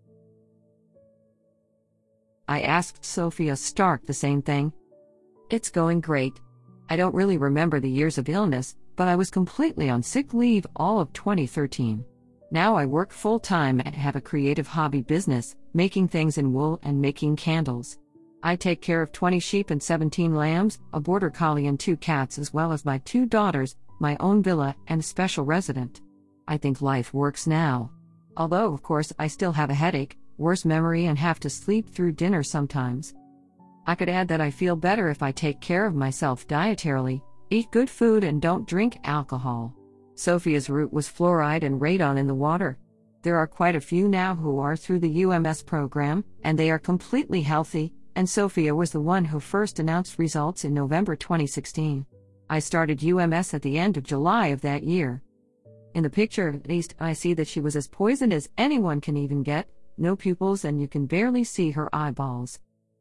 I asked Sophia Stark the same thing. It's going great. I don't really remember the years of illness, but I was completely on sick leave all of twenty thirteen. Now I work full-time and have a creative hobby business, making things in wool and making candles. I take care of twenty sheep and seventeen lambs, a border collie and two cats, as well as my two daughters, my own villa, and a special resident. I think life works now. Although, of course, I still have a headache, worse memory, and have to sleep through dinner sometimes. I could add that I feel better if I take care of myself dietarily, eat good food, and don't drink alcohol. Sophia's route was fluoride and radon in the water. There are quite a few now who are through the U M S program, and they are completely healthy, and Sophia was the one who first announced results in November twenty sixteen. I started U M S at the end of July of that year. In the picture, at least, I see that she was as poisoned as anyone can even get, no pupils, and you can barely see her eyeballs.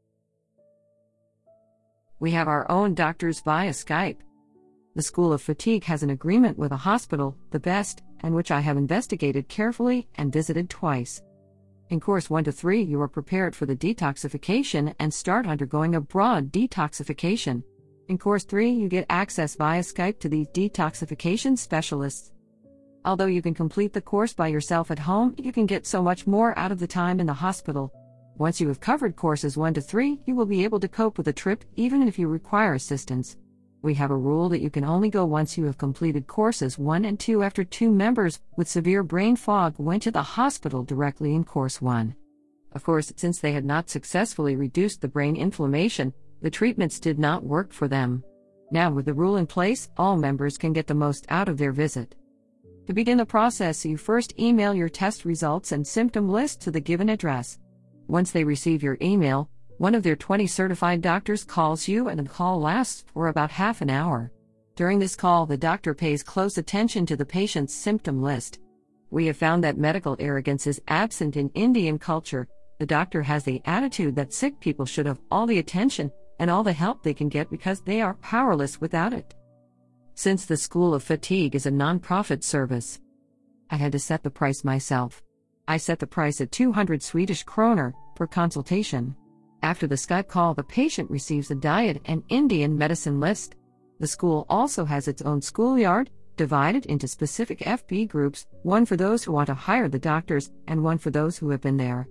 We have our own doctors via Skype. The School of Fatigue has an agreement with a hospital, the best, and which I have investigated carefully and visited twice. In course one to three, you are prepared for the detoxification and start undergoing a broad detoxification. In course three, you get access via Skype to these detoxification specialists. Although you can complete the course by yourself at home, you can get so much more out of the time in the hospital. Once you have covered courses one to three, you will be able to cope with a trip even if you require assistance. We have a rule that you can only go once you have completed courses one and two after two members with severe brain fog went to the hospital directly in course one. Of course, since they had not successfully reduced the brain inflammation, the treatments did not work for them. Now, with the rule in place, all members can get the most out of their visit. To begin the process, you first email your test results and symptom list to the given address. Once they receive your email, one of their twenty certified doctors calls you, and the call lasts for about half an hour. During this call, the doctor pays close attention to the patient's symptom list. We have found that medical arrogance is absent in Indian culture. The doctor has the attitude that sick people should have all the attention and all the help they can get because they are powerless without it. Since the School of Fatigue is a non-profit service, I had to set the price myself. I set the price at two hundred Swedish kroner per consultation. After the Skype call, the patient receives a diet and Indian medicine list. The school also has its own schoolyard, divided into specific F B groups, one for those who want to hire the doctors and one for those who have been there.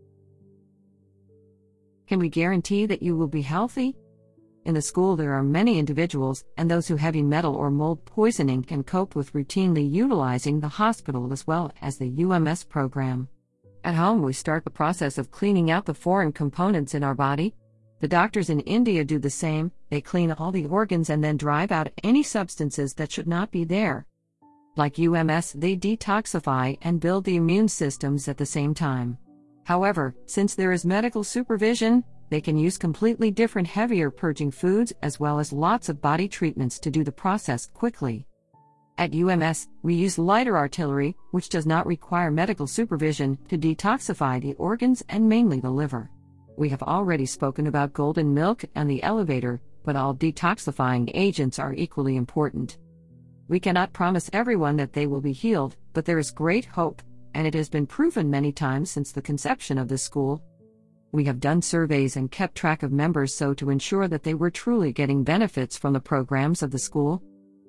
Can we guarantee that you will be healthy? In the school there are many individuals, and those who heavy metal or mold poisoning can cope with routinely utilizing the hospital as well as the U M S program. At home we start the process of cleaning out the foreign components in our body. The doctors in India do the same, they clean all the organs and then drive out any substances that should not be there. Like U M S, they detoxify and build the immune systems at the same time. However, since there is medical supervision, they can use completely different heavier purging foods as well as lots of body treatments to do the process quickly. At U M S, we use lighter artillery, which does not require medical supervision, to detoxify the organs and mainly the liver. We have already spoken about golden milk and the elevator, but all detoxifying agents are equally important. We cannot promise everyone that they will be healed, but there is great hope, and it has been proven many times since the conception of this school. We have done surveys and kept track of members so to ensure that they were truly getting benefits from the programs of the school.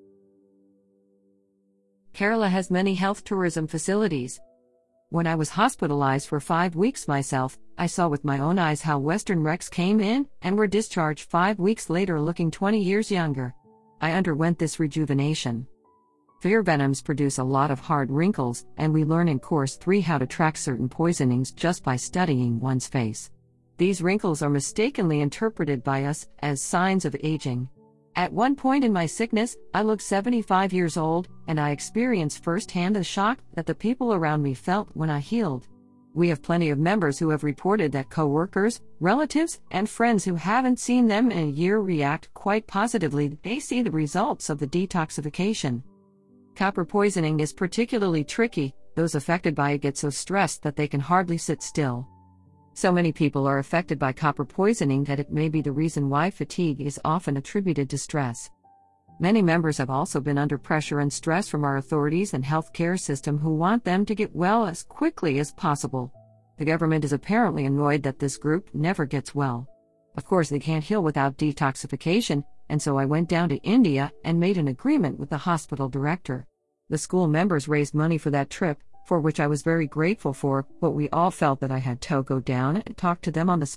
Kerala has many health tourism facilities. When I was hospitalized for five weeks myself, I saw with my own eyes how Western Recs came in and were discharged five weeks later looking twenty years younger. I underwent this rejuvenation. Fear venoms produce a lot of hard wrinkles, and we learn in course three how to track certain poisonings just by studying one's face. These wrinkles are mistakenly interpreted by us as signs of aging. At one point in my sickness, I looked seventy-five years old, and I experienced firsthand the shock that the people around me felt when I healed. We have plenty of members who have reported that co-workers, relatives, and friends who haven't seen them in a year react quite positively. They see the results of the detoxification. Copper poisoning is particularly tricky. Those affected by it get so stressed that they can hardly sit still. So many people are affected by copper poisoning that it may be the reason why fatigue is often attributed to stress. Many members have also been under pressure and stress from our authorities and healthcare system who want them to get well as quickly as possible. The government is apparently annoyed that this group never gets well. Of course, they can't heal without detoxification, and so I went down to India and made an agreement with the hospital director. The school members raised money for that trip, for which I was very grateful for, but we all felt that I had to go down and talk to them on the spot,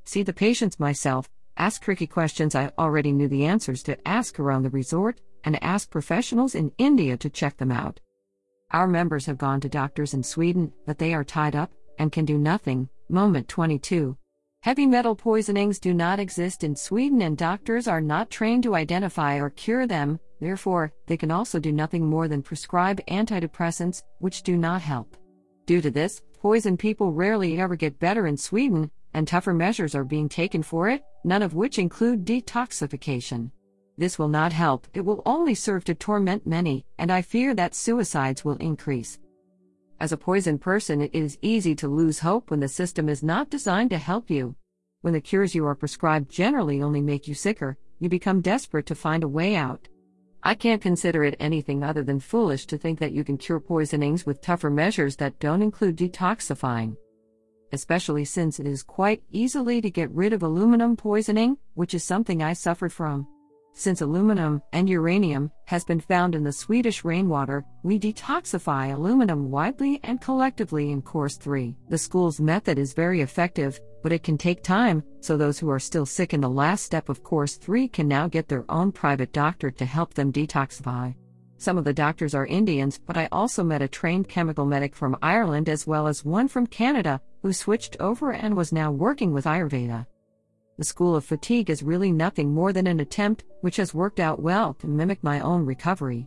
see the patients myself, ask tricky questions I already knew the answers to ask around the resort, and ask professionals in India to check them out. Our members have gone to doctors in Sweden, but they are tied up and can do nothing. Moment twenty-two. Heavy metal poisonings do not exist in Sweden and doctors are not trained to identify or cure them, therefore, they can also do nothing more than prescribe antidepressants, which do not help. Due to this, poison people rarely ever get better in Sweden, and tougher measures are being taken for it, none of which include detoxification. This will not help, it will only serve to torment many, and I fear that suicides will increase. As a poisoned person, it is easy to lose hope when the system is not designed to help you. When the cures you are prescribed generally only make you sicker, you become desperate to find a way out. I can't consider it anything other than foolish to think that you can cure poisonings with tougher measures that don't include detoxifying. Especially since it is quite easily to get rid of aluminum poisoning, which is something I suffered from. Since aluminum and uranium has been found in the Swedish rainwater, we detoxify aluminum widely and collectively in Course three. The school's method is very effective, but it can take time, so those who are still sick in the last step of Course three can now get their own private doctor to help them detoxify. Some of the doctors are Indians, but I also met a trained chemical medic from Ireland as well as one from Canada, who switched over and was now working with Ayurveda. The School of Fatigue is really nothing more than an attempt, which has worked out well, to mimic my own recovery.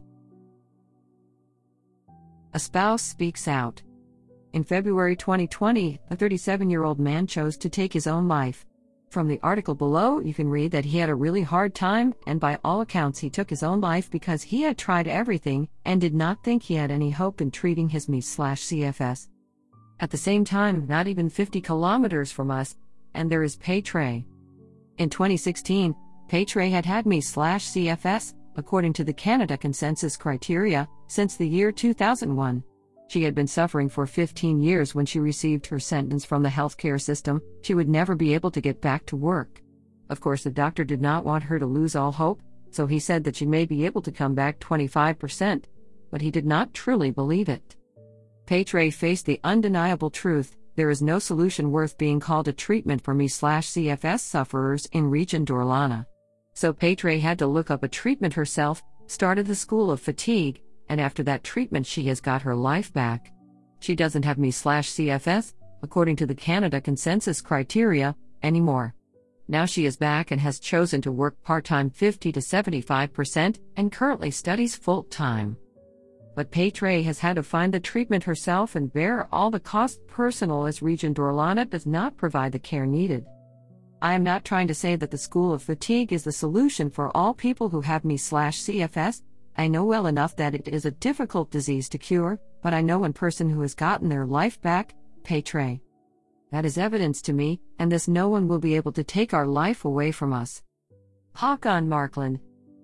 A spouse speaks out. In February twenty twenty, a thirty-seven-year-old man chose to take his own life. From the article below, you can read that he had a really hard time, and by all accounts he took his own life because he had tried everything and did not think he had any hope in treating his M E S/C F S. At the same time, not even fifty kilometers from us, and there is Paytray. In twenty sixteen, Paytray had had M E S/C F S, according to the Canada Consensus Criteria, since the year two thousand one. She had been suffering for fifteen years when she received her sentence from the healthcare system. She would never be able to get back to work. Of course, the doctor did not want her to lose all hope, so he said that she may be able to come back twenty-five percent, but he did not truly believe it. Paytray faced the undeniable truth: there is no solution worth being called a treatment for M E S/C F S sufferers in Region Dalarna. So Paytray had to look up a treatment herself, started the School of Fatigue, and after that treatment she has got her life back. She doesn't have M E S/C F S, according to the Canada Consensus Criteria, anymore. Now she is back and has chosen to work part-time fifty to seventy-five percent and currently studies full-time. But Paytray has had to find the treatment herself and bear all the costs personal, as Region Dalarna does not provide the care needed. I am not trying to say that the School of Fatigue is the solution for all people who have M E S/C F S. I know well enough that it is a difficult disease to cure, but I know one person who has gotten their life back, Paytray. That is evidence to me, and this no one will be able to take our life away from us. Håkan Marklund.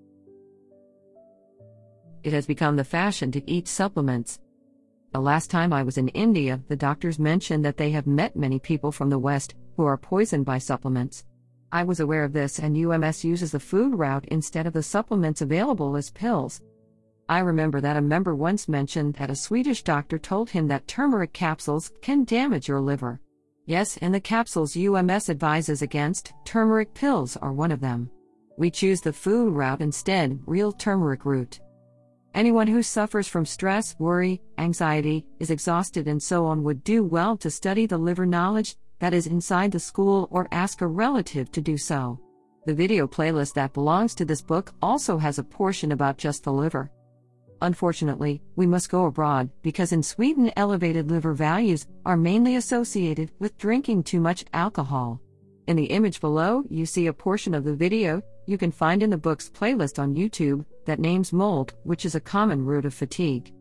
It has become the fashion to eat supplements. The last time I was in India, the doctors mentioned that they have met many people from the West who are poisoned by supplements. I was aware of this, and U M S uses the food route instead of the supplements available as pills. I remember that a member once mentioned that a Swedish doctor told him that turmeric capsules can damage your liver. Yes, and the capsules U M S advises against, turmeric pills are one of them. We choose the food route instead, real turmeric root. Anyone who suffers from stress, worry, anxiety, is exhausted and so on would do well to study the liver knowledge that is inside the school or ask a relative to do so. The video playlist that belongs to this book also has a portion about just the liver. Unfortunately, we must go abroad because in Sweden elevated liver values are mainly associated with drinking too much alcohol. In the image below, you see a portion of the video you can find in the book's playlist on YouTube that names mold, which is a common root of fatigue.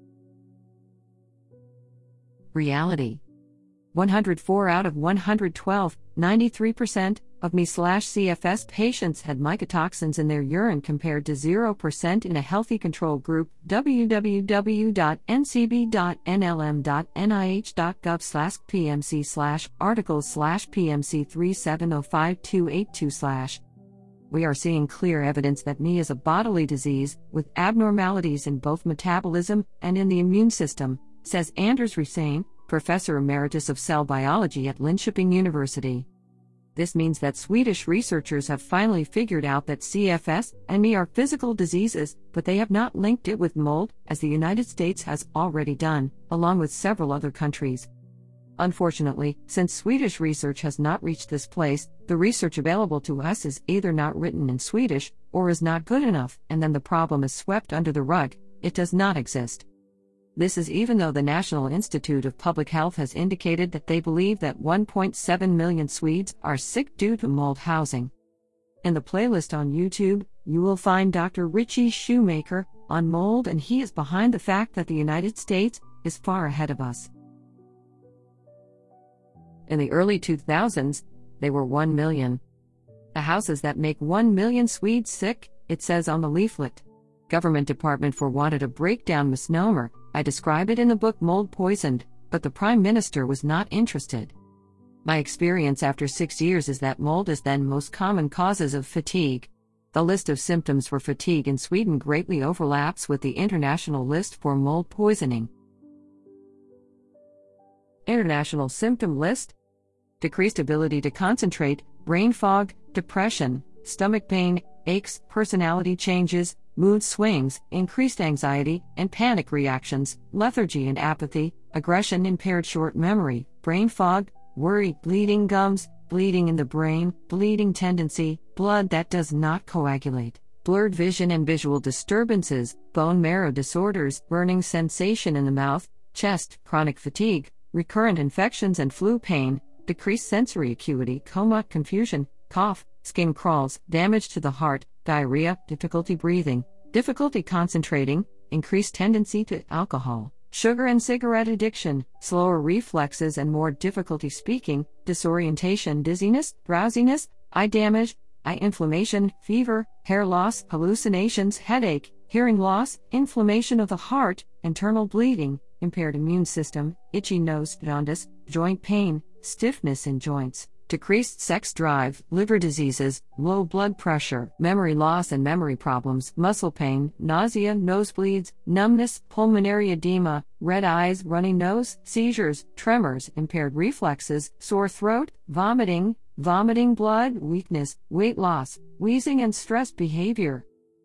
Reality. one hundred four out of one hundred twelve, ninety-three percent, of M E S/C F S patients had mycotoxins in their urine compared to zero percent in a healthy control group. w w w dot n c b dot n l m dot n i h dot gov slash p m c slash articles slash p m c three seven zero five two eight two slash. We are seeing clear evidence that M E is a bodily disease, with abnormalities in both metabolism and in the immune system, says Anders Rosén, Professor Emeritus of Cell Biology at Linköping University. This means that Swedish researchers have finally figured out that C F S and M E are physical diseases, but they have not linked it with mold, as the United States has already done, along with several other countries. Unfortunately, since Swedish research has not reached this place, the research available to us is either not written in Swedish, or is not good enough, and then the problem is swept under the rug. It does not exist. This is even though the National Institute of Public Health has indicated that they believe that one point seven million Swedes are sick due to mold housing. In the playlist on YouTube, you will find Doctor Richie Shoemaker on mold, and he is behind the fact that the United States is far ahead of us. In the early two thousands, they were one million. The houses that make one million Swedes sick, it says on the leaflet. Government Department for wanted a breakdown misnomer. I describe it in the book Mold Poisoned, but the Prime Minister was not interested. My experience after six years is that mold is then most common causes of fatigue. The list of symptoms for fatigue in Sweden greatly overlaps with the international list for mold poisoning. International symptom list: decreased ability to concentrate, brain fog, depression, stomach pain, aches, personality changes, mood swings, increased anxiety and panic reactions, lethargy and apathy, aggression, impaired short memory, brain fog, worry, bleeding gums, bleeding in the brain, bleeding tendency, blood that does not coagulate, blurred vision and visual disturbances, bone marrow disorders, burning sensation in the mouth, chest, chronic fatigue, recurrent infections and flu pain, decreased sensory acuity, coma, confusion, cough, skin crawls, damage to the heart, diarrhea, difficulty breathing, difficulty concentrating, increased tendency to alcohol, sugar and cigarette addiction, slower reflexes and more difficulty speaking, disorientation, dizziness, drowsiness, eye damage, eye inflammation, fever, hair loss, hallucinations, headache, hearing loss, inflammation of the heart, internal bleeding, impaired immune system, itchy nose, jaundice, joint pain, stiffness in joints, decreased sex drive, liver diseases, low blood pressure, memory loss and memory problems, muscle pain, nausea, nosebleeds, numbness, pulmonary edema, red eyes, runny nose, seizures, tremors, impaired reflexes, sore throat, vomiting, vomiting blood, weakness, weight loss, wheezing and stress behavior.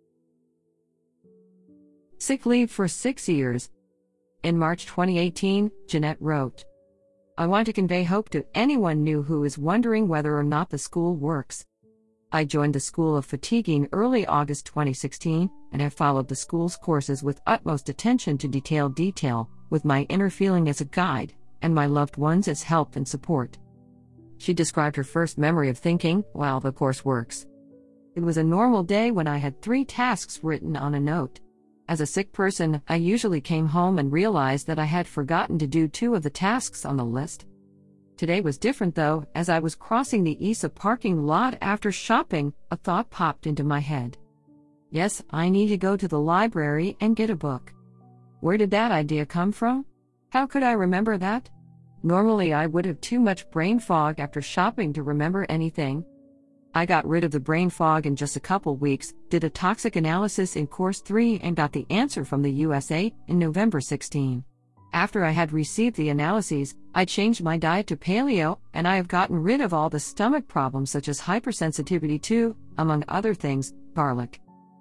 Sick leave for six years. In March twenty eighteen, Jeanette wrote, "I want to convey hope to anyone new who is wondering whether or not the school works. I joined the School of Fatiguing early August twenty sixteen, and have followed the school's courses with utmost attention to detailed detail, with my inner feeling as a guide, and my loved ones as help and support." She described her first memory of thinking, "Wow, the course works." It was a normal day when I had three tasks written on a note. As a sick person, I usually came home and realized that I had forgotten to do two of the tasks on the list. Today was different though. As I was crossing the I S A parking lot after shopping, a thought popped into my head. Yes, I need to go to the library and get a book. Where did that idea come from? How could I remember that? Normally I would have too much brain fog after shopping to remember anything. I got rid of the brain fog in just a couple weeks, did a toxic analysis in course three and got the answer from the U S A in November sixteenth. After I had received the analyses, I changed my diet to paleo, and I have gotten rid of all the stomach problems such as hypersensitivity to, among other things, garlic.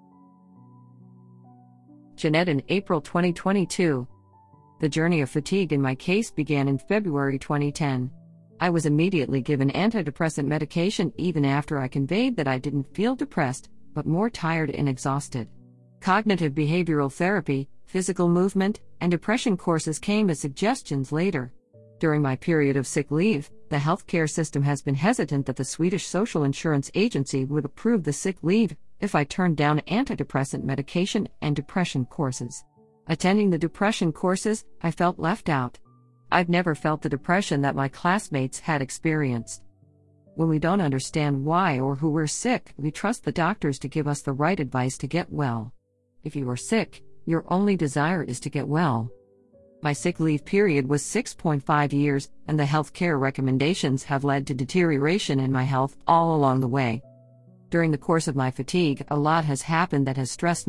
Jeanette in April twenty twenty-two. The journey of fatigue in my case began in February twenty ten. I was immediately given antidepressant medication even after I conveyed that I didn't feel depressed, but more tired and exhausted. Cognitive behavioral therapy, physical movement, and depression courses came as suggestions later. During my period of sick leave, the healthcare system has been hesitant that the Swedish Social Insurance Agency would approve the sick leave if I turned down antidepressant medication and depression courses. Attending the depression courses, I felt left out. I've never felt the depression that my classmates had experienced. When we don't understand why or who we're sick, we trust the doctors to give us the right advice to get well. If you are sick, your only desire is to get well. My sick leave period was six point five years, and the healthcare recommendations have led to deterioration in my health all along the way. During the course of my fatigue, a lot has happened that has stressed me,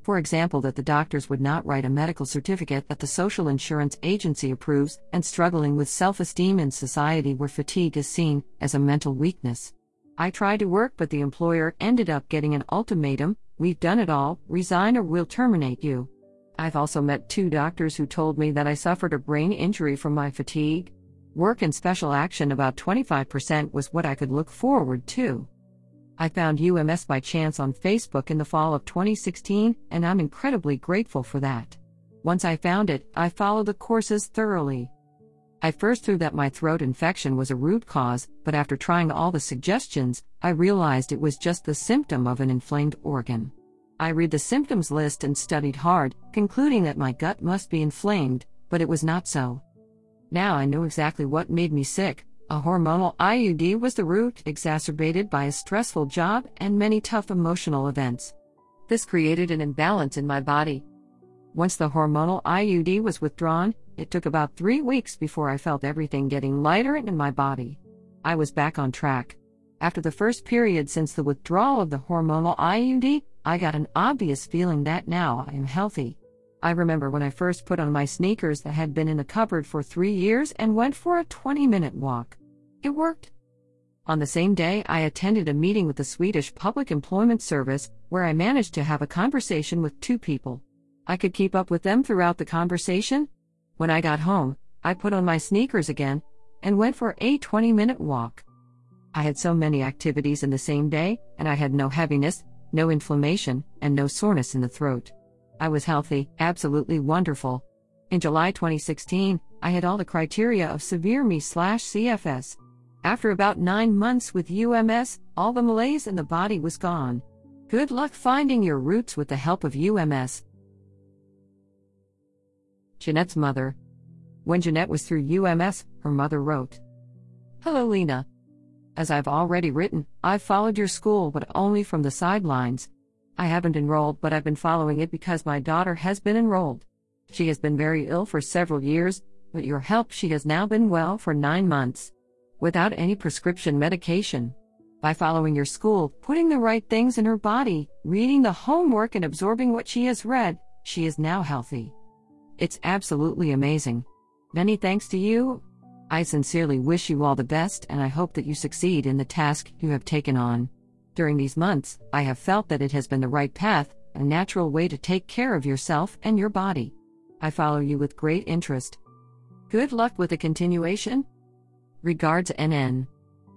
For example, that the doctors would not write a medical certificate that the social insurance agency approves, and struggling with self-esteem in society where fatigue is seen as a mental weakness. I tried to work, but the employer ended up getting an ultimatum: we've done it all, resign or we'll terminate you. I've also met two doctors who told me that I suffered a brain injury from my fatigue. Work and special action about twenty-five percent was what I could look forward to. I found U M S by chance on Facebook in the fall of twenty sixteen, and I'm incredibly grateful for that. Once I found it, I followed the courses thoroughly. I first thought that my throat infection was a root cause, but after trying all the suggestions, I realized it was just the symptom of an inflamed organ. I read the symptoms list and studied hard, concluding that my gut must be inflamed, but it was not so. Now I know exactly what made me sick. A hormonal I U D was the root, exacerbated by a stressful job and many tough emotional events. This created an imbalance in my body. Once the hormonal I U D was withdrawn, it took about three weeks before I felt everything getting lighter in my body. I was back on track. After the first period since the withdrawal of the hormonal I U D, I got an obvious feeling that now I am healthy. I remember when I first put on my sneakers that had been in the cupboard for three years and went for a twenty-minute walk. It worked. On the same day, I attended a meeting with the Swedish Public Employment Service, where I managed to have a conversation with two people. I could keep up with them throughout the conversation. When I got home, I put on my sneakers again and went for a twenty-minute walk. I had so many activities in the same day, and I had no heaviness, no inflammation, and no soreness in the throat. I was healthy, absolutely wonderful. In July twenty sixteen, I had all the criteria of severe M E slash C F S. After about nine months with U M S, all the malaise in the body was gone. Good luck finding your roots with the help of U M S. Jeanette's mother. When Jeanette was through U M S, her mother wrote, "Hello Lena. As I've already written, I've followed your school but only from the sidelines. I haven't enrolled, but I've been following it because my daughter has been enrolled. She has been very ill for several years, but your help, she has now been well for nine months. Without any prescription medication. By following your school, putting the right things in her body, reading the homework and absorbing what she has read, she is now healthy. It's absolutely amazing. Many thanks to you. I sincerely wish you all the best, and I hope that you succeed in the task you have taken on. During these months, I have felt that it has been the right path, a natural way to take care of yourself and your body. I follow you with great interest. Good luck with the continuation. Regards, N N."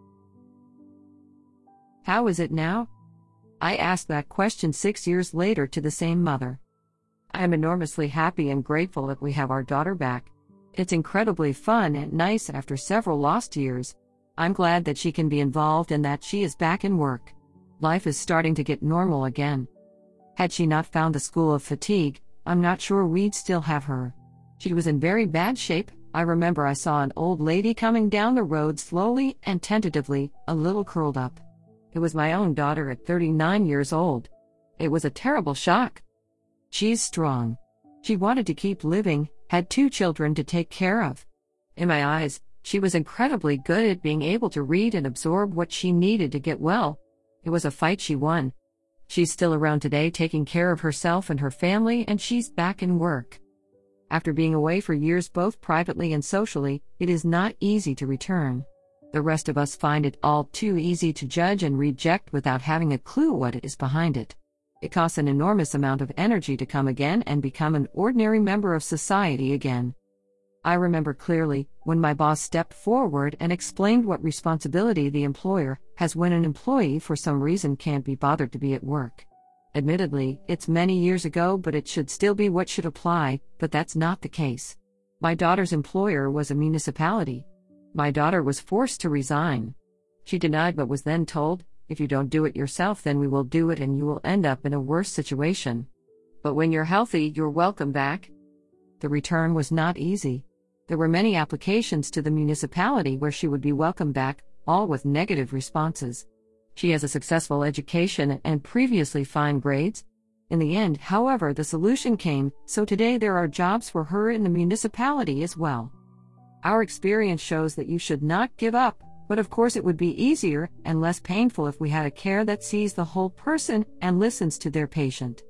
How is it now? I asked that question six years later to the same mother. I am enormously happy and grateful that we have our daughter back. It's incredibly fun and nice after several lost years. I'm glad that she can be involved and that she is back in work. Life is starting to get normal again. Had she not found the school of fatigue, I'm not sure we'd still have her. She was in very bad shape. I remember I saw an old lady coming down the road slowly and tentatively, a little curled up. It was my own daughter at thirty-nine years old. It was a terrible shock. She's strong. She wanted to keep living, had two children to take care of. In my eyes, she was incredibly good at being able to read and absorb what she needed to get well. It was a fight she won. She's still around today taking care of herself and her family, and she's back in work. After being away for years both privately and socially, it is not easy to return. The rest of us find it all too easy to judge and reject without having a clue what is behind it. It costs an enormous amount of energy to come again and become an ordinary member of society again. I remember clearly when my boss stepped forward and explained what responsibility the employer has when an employee for some reason can't be bothered to be at work. Admittedly, it's many years ago, but it should still be what should apply, but that's not the case. My daughter's employer was a municipality. My daughter was forced to resign. She denied but was then told, "If you don't do it yourself, then we will do it and you will end up in a worse situation. But when you're healthy, you're welcome back." The return was not easy. There were many applications to the municipality where she would be welcomed back, all with negative responses. She has a successful education and previously fine grades. In the end, however, the solution came, so today there are jobs for her in the municipality as well. Our experience shows that you should not give up, but of course it would be easier and less painful if we had a care that sees the whole person and listens to their patient.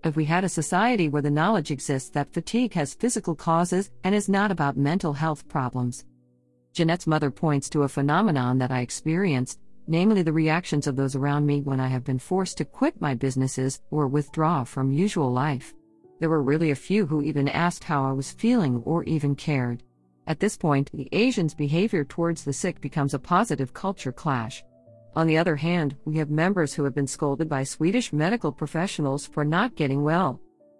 If we had a society where the knowledge exists that fatigue has physical causes and is not about mental health problems. Jeanette's mother points to a phenomenon that I experienced, namely the reactions of those around me when I have been forced to quit my businesses or withdraw from usual life. There were really a few who even asked how I was feeling or even cared. At this point, the Asians' behavior towards the sick becomes a positive culture clash. On the other hand, we have members who have been scolded by Swedish medical professionals for not getting well.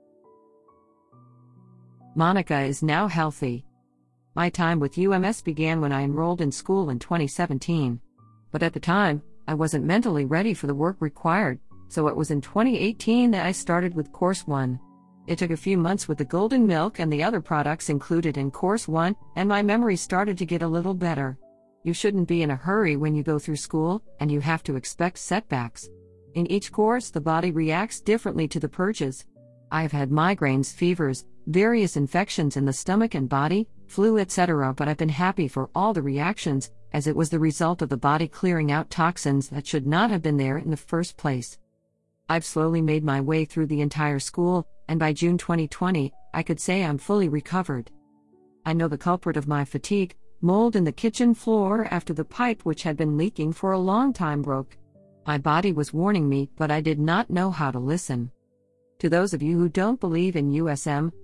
Monica is now healthy. My time with U M S began when I enrolled in school in twenty seventeen. But at the time, I wasn't mentally ready for the work required, so it was in twenty eighteen that I started with Course one. It took a few months with the golden milk and the other products included in Course one, and my memory started to get a little better. You shouldn't be in a hurry when you go through school, and you have to expect setbacks. In each course, the body reacts differently to the purges. I've had migraines, fevers, various infections in the stomach and body, flu, et cetera, but I've been happy for all the reactions, as it was the result of the body clearing out toxins that should not have been there in the first place. I've slowly made my way through the entire school, and by June twenty twenty, I could say I'm fully recovered. I know the culprit of my fatigue: mold in the kitchen floor after the pipe which had been leaking for a long time broke. My body was warning me, but I did not know how to listen. To those of you who don't believe in U S M,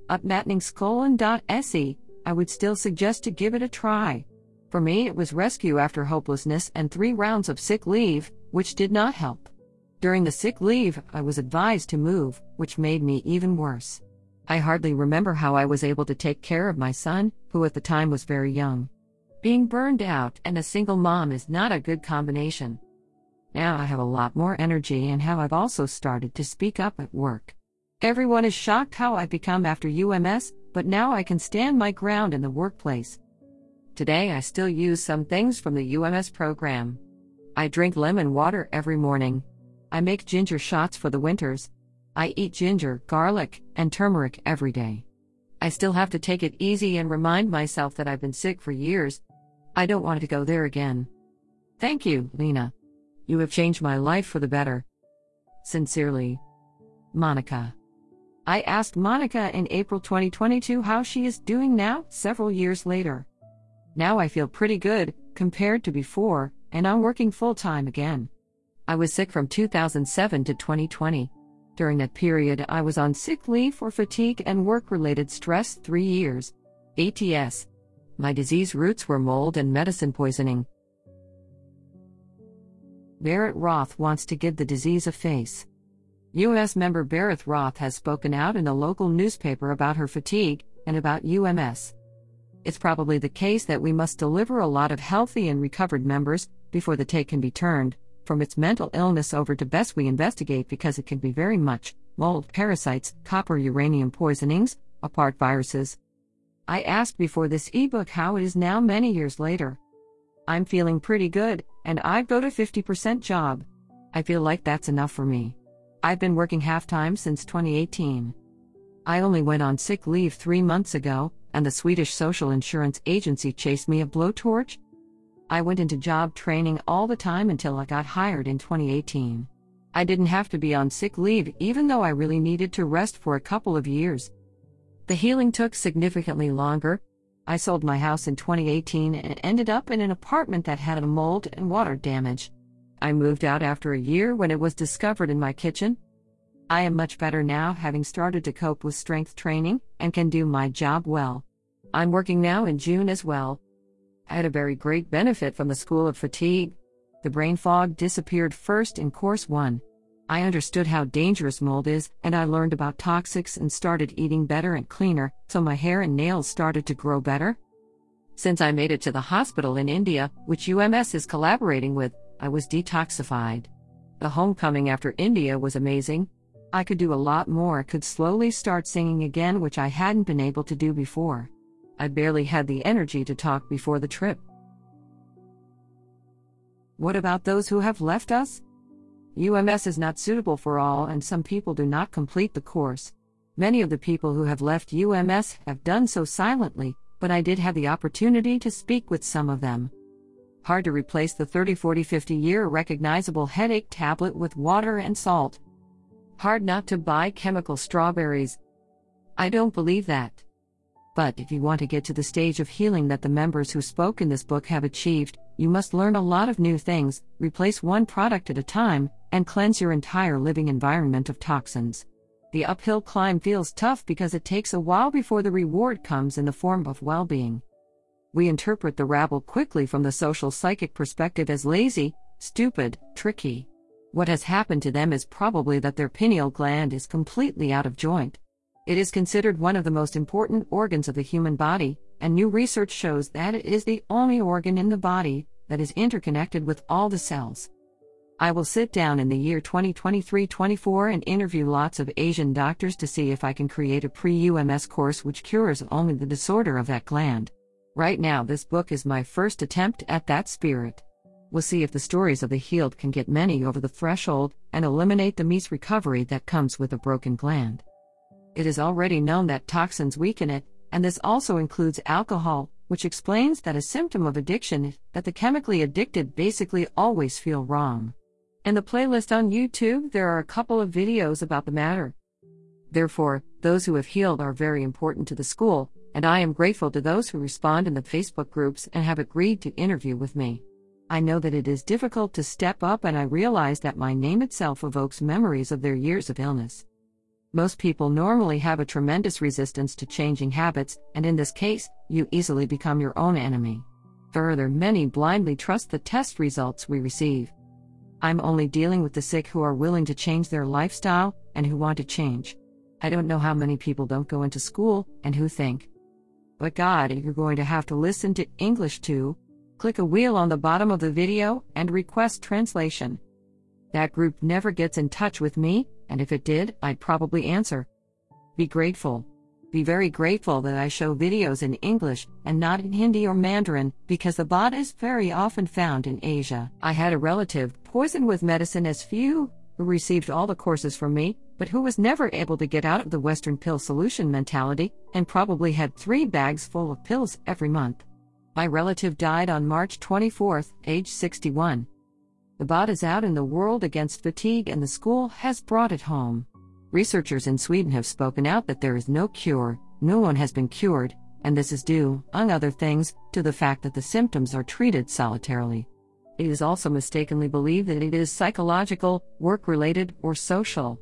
uppmätningskollen.se, I would still suggest to give it a try. For me, it was rescue after hopelessness and three rounds of sick leave, which did not help. During the sick leave, I was advised to move, which made me even worse. I hardly remember how I was able to take care of my son, who at the time was very young. Being burned out and a single mom is not a good combination. Now I have a lot more energy and how I've also started to speak up at work. Everyone is shocked how I've become after U M S, but now I can stand my ground in the workplace. Today I still use some things from the U M S program. I drink lemon water every morning. I make ginger shots for the winters. I eat ginger, garlic, and turmeric every day. I still have to take it easy and remind myself that I've been sick for years. I don't want to go there again. Thank you, Lena. You have changed my life for the better. Sincerely, Monica. I asked Monica in April twenty twenty-two how she is doing now, several years later. Now I feel pretty good, compared to before, and I'm working full-time again. I was sick from two thousand seven to twenty twenty. During that period, I was on sick leave for fatigue and work-related stress three years. A T S. My disease roots were mold and medicine poisoning. Barrett Roth wants to give the disease a face. U M S member Barrett Roth has spoken out in a local newspaper about her fatigue and about U M S. It's probably the case that we must deliver a lot of healthy and recovered members before the take can be turned from its mental illness over to best we investigate, because it can be very much mold, parasites, copper, uranium poisonings, apart viruses. I asked before this ebook how it is now many years later. I'm feeling pretty good, and I've got a fifty percent job. I feel like that's enough for me. I've been working half-time since twenty eighteen. I only went on sick leave three months ago, and the Swedish Social Insurance Agency chased me a blowtorch. I went into job training all the time until I got hired in twenty eighteen. I didn't have to be on sick leave even though I really needed to rest for a couple of years. The healing took significantly longer. I sold my house in twenty eighteen and ended up in an apartment that had a mold and water damage. I moved out after a year when it was discovered in my kitchen. I am much better now, having started to cope with strength training, and can do my job well. I'm working now in June as well. I had a very great benefit from the School of Fatigue. The brain fog disappeared first in Course one. I understood how dangerous mold is, and I learned about toxics and started eating better and cleaner, so my hair and nails started to grow better. Since I made it to the hospital in India, which U M S is collaborating with, I was detoxified. The homecoming after India was amazing. I could do a lot more, could slowly start singing again, which I hadn't been able to do before. I barely had the energy to talk before the trip. What about those who have left us? U M S is not suitable for all, and some people do not complete the course. Many of the people who have left U M S have done so silently, but I did have the opportunity to speak with some of them. Hard to replace the thirty, forty, fifty year recognizable headache tablet with water and salt. Hard not to buy chemical strawberries. I don't believe that. But if you want to get to the stage of healing that the members who spoke in this book have achieved, you must learn a lot of new things, replace one product at a time, and cleanse your entire living environment of toxins. The uphill climb feels tough because it takes a while before the reward comes in the form of well-being. We interpret the rabble quickly from the social psychic perspective as lazy, stupid, tricky. What has happened to them is probably that their pineal gland is completely out of joint. It is considered one of the most important organs of the human body, and new research shows that it is the only organ in the body that is interconnected with all the cells. I will sit down in the year twenty twenty-three twenty-four and interview lots of Asian doctors to see if I can create a pre-U M S course which cures only the disorder of that gland. Right now, this book is my first attempt at that spirit. We'll see if the stories of the healed can get many over the threshold and eliminate the me's recovery that comes with a broken gland. It is already known that toxins weaken it, and this also includes alcohol, which explains that a symptom of addiction is that the chemically addicted basically always feel wrong. In the playlist on YouTube, there are a couple of videos about the matter. Therefore, those who have healed are very important to the school, and I am grateful to those who respond in the Facebook groups and have agreed to interview with me. I know that it is difficult to step up, and I realize that my name itself evokes memories of their years of illness. Most people normally have a tremendous resistance to changing habits, and in this case, you easily become your own enemy. Further, many blindly trust the test results we receive. I'm only dealing with the sick who are willing to change their lifestyle and who want to change. I don't know how many people don't go into school and who think, "But God, you're going to have to listen to English too." Click a wheel on the bottom of the video and request translation. That group never gets in touch with me, and if it did, I'd probably answer. Be grateful. Be very grateful that I show videos in English and not in Hindi or Mandarin, because the bot is very often found in Asia. I had a relative poisoned with medicine as few, who received all the courses from me, but who was never able to get out of the Western pill solution mentality, and probably had three bags full of pills every month. My relative died on March twenty-fourth, age sixty-one. The bot is out in the world against fatigue, and the school has brought it home. Researchers in Sweden have spoken out that there is no cure, no one has been cured, and this is due, among other things, to the fact that the symptoms are treated solitarily. It is also mistakenly believed that it is psychological, work-related, or social.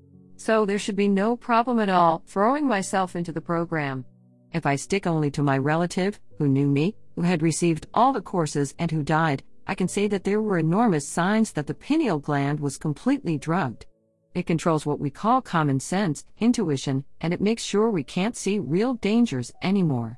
So there should be no problem at all throwing myself into the program. If I stick only to my relative, who knew me, who had received all the courses and who died, I can say that there were enormous signs that the pineal gland was completely drugged. It controls what we call common sense, intuition, and it makes sure we can't see real dangers anymore.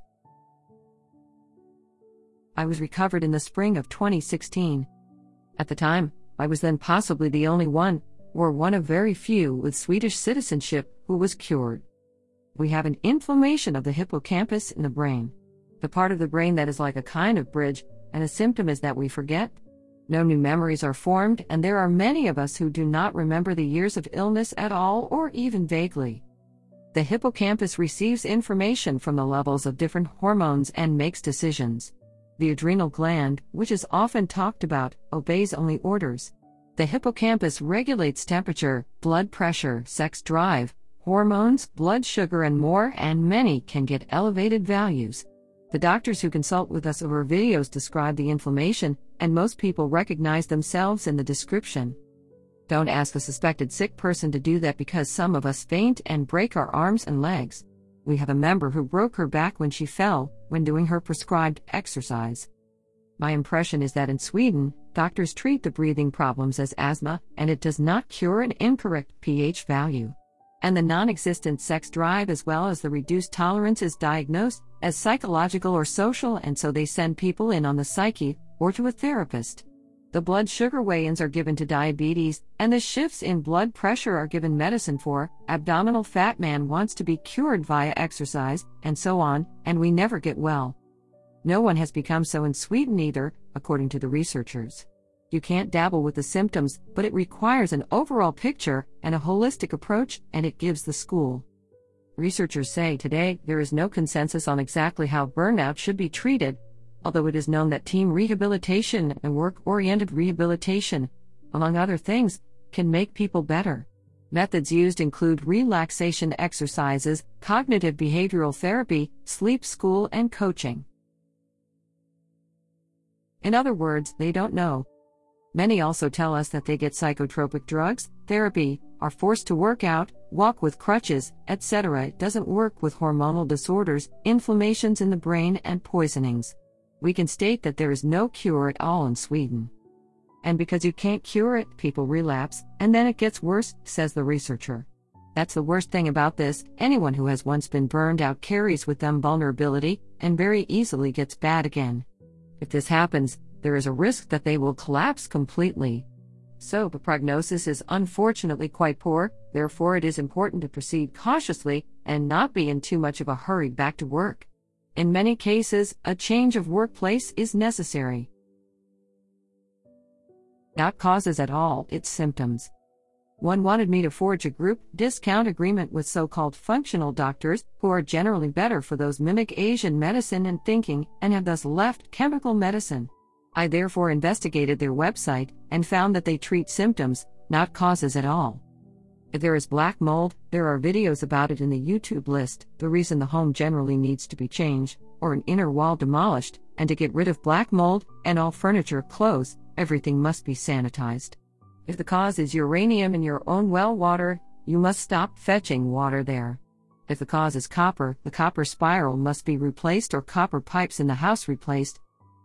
I was recovered in the spring of twenty sixteen. At the time, I was then possibly the only one, or one of very few with Swedish citizenship, who was cured. We have an inflammation of the hippocampus in the brain, the part of the brain that is like a kind of bridge, and a symptom is that we forget. No new memories are formed, and there are many of us who do not remember the years of illness at all, or even vaguely. The hippocampus receives information from the levels of different hormones and makes decisions. The adrenal gland, which is often talked about, obeys only orders. The hippocampus regulates temperature, blood pressure, sex drive, hormones, blood sugar, and more, and many can get elevated values. The doctors who consult with us over videos describe the inflammation, and most people recognize themselves in the description. Don't ask a suspected sick person to do that, because some of us faint and break our arms and legs. We have a member who broke her back when she fell, when doing her prescribed exercise. My impression is that in Sweden, doctors treat the breathing problems as asthma, and it does not cure an incorrect pH value. And the non-existent sex drive as well as the reduced tolerance is diagnosed as psychological or social, and so they send people in on the psyche, or to a therapist. The blood sugar weigh-ins are given to diabetes, and the shifts in blood pressure are given medicine for. Abdominal fat man wants to be cured via exercise, and so on, and we never get well. No one has become so in Sweden either, according to the researchers. You can't dabble with the symptoms, but it requires an overall picture and a holistic approach, and it gives the school. Researchers say today there is no consensus on exactly how burnout should be treated, although it is known that team rehabilitation and work-oriented rehabilitation, among other things, can make people better. Methods used include relaxation exercises, cognitive behavioral therapy, sleep school, and coaching. In other words, they don't know. Many also tell us that they get psychotropic drugs, therapy, are forced to work out, walk with crutches, et cetera. It doesn't work with hormonal disorders, inflammations in the brain, and poisonings. We can state that there is no cure at all in Sweden. And because you can't cure it, people relapse, and then it gets worse, says the researcher. That's the worst thing about this: anyone who has once been burned out carries with them vulnerability, and very easily gets bad again. If this happens, there is a risk that they will collapse completely. So the prognosis is unfortunately quite poor, therefore it is important to proceed cautiously, and not be in too much of a hurry back to work. In many cases, a change of workplace is necessary. Not causes at all, it's symptoms. One wanted me to forge a group discount agreement with so-called functional doctors, who are generally better for those mimic Asian medicine and thinking, and have thus left chemical medicine. I therefore investigated their website, and found that they treat symptoms, not causes at all. If there is black mold, there are videos about it in the YouTube list. The reason the home generally needs to be changed, or an inner wall demolished, and to get rid of black mold, and all furniture, clothes, everything must be sanitized. If the cause is uranium in your own well water, you must stop fetching water there. If the cause is copper, the copper spiral must be replaced or copper pipes in the house replaced.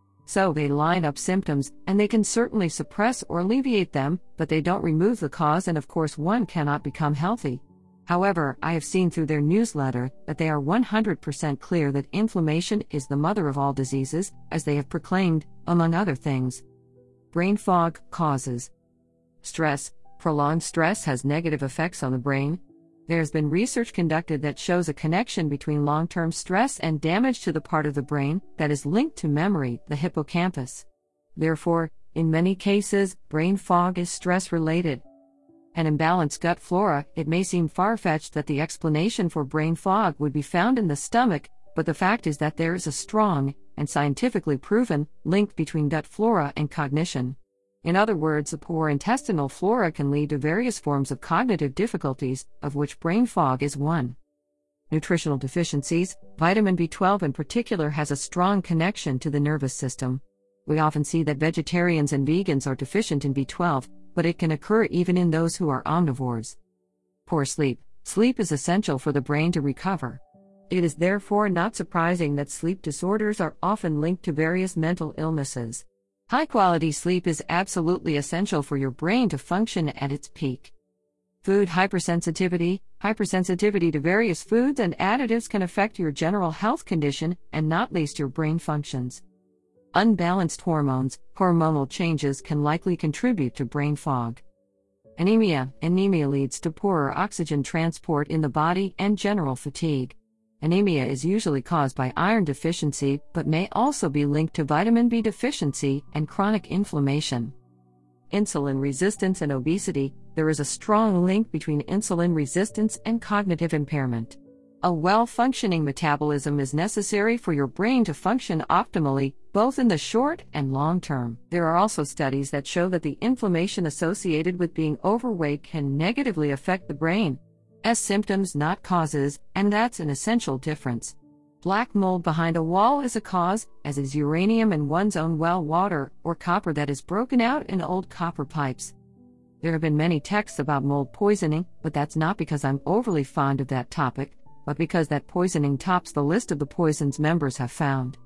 So they line up symptoms, and they can certainly suppress or alleviate them, but they don't remove the cause, and of course one cannot become healthy. However, I have seen through their newsletter that they are one hundred percent clear that inflammation is the mother of all diseases, as they have proclaimed, among other things. Brain fog causes. Stress. Prolonged stress has negative effects on the brain. There has been research conducted that shows a connection between long-term stress and damage to the part of the brain that is linked to memory, the hippocampus. Therefore, in many cases, brain fog is stress-related. An imbalanced gut flora. It may seem far-fetched that the explanation for brain fog would be found in the stomach, but the fact is that there is a strong, and scientifically proven, link between gut flora and cognition. In other words, a poor intestinal flora can lead to various forms of cognitive difficulties, of which brain fog is one. Nutritional deficiencies. Vitamin B twelve in particular has a strong connection to the nervous system. We often see that vegetarians and vegans are deficient in B twelve, but it can occur even in those who are omnivores. Poor sleep. Sleep is essential for the brain to recover. It is therefore not surprising that sleep disorders are often linked to various mental illnesses. High-quality sleep is absolutely essential for your brain to function at its peak. Food hypersensitivity. Hypersensitivity to various foods and additives can affect your general health condition, and not least your brain functions. Unbalanced hormones. Hormonal changes can likely contribute to brain fog. Anemia. Anemia leads to poorer oxygen transport in the body and general fatigue. Anemia is usually caused by iron deficiency, but may also be linked to vitamin B deficiency and chronic inflammation. Insulin resistance and obesity. There is a strong link between insulin resistance and cognitive impairment. A well-functioning metabolism is necessary for your brain to function optimally, both in the short and long term. There are also studies that show that the inflammation associated with being overweight can negatively affect the brain. As symptoms, not causes, and that's an essential difference. Black mold behind a wall is a cause, as is uranium in one's own well water, or copper that is broken out in old copper pipes. There have been many texts about mold poisoning, but that's not because I'm overly fond of that topic, but because that poisoning tops the list of the poisons members have found.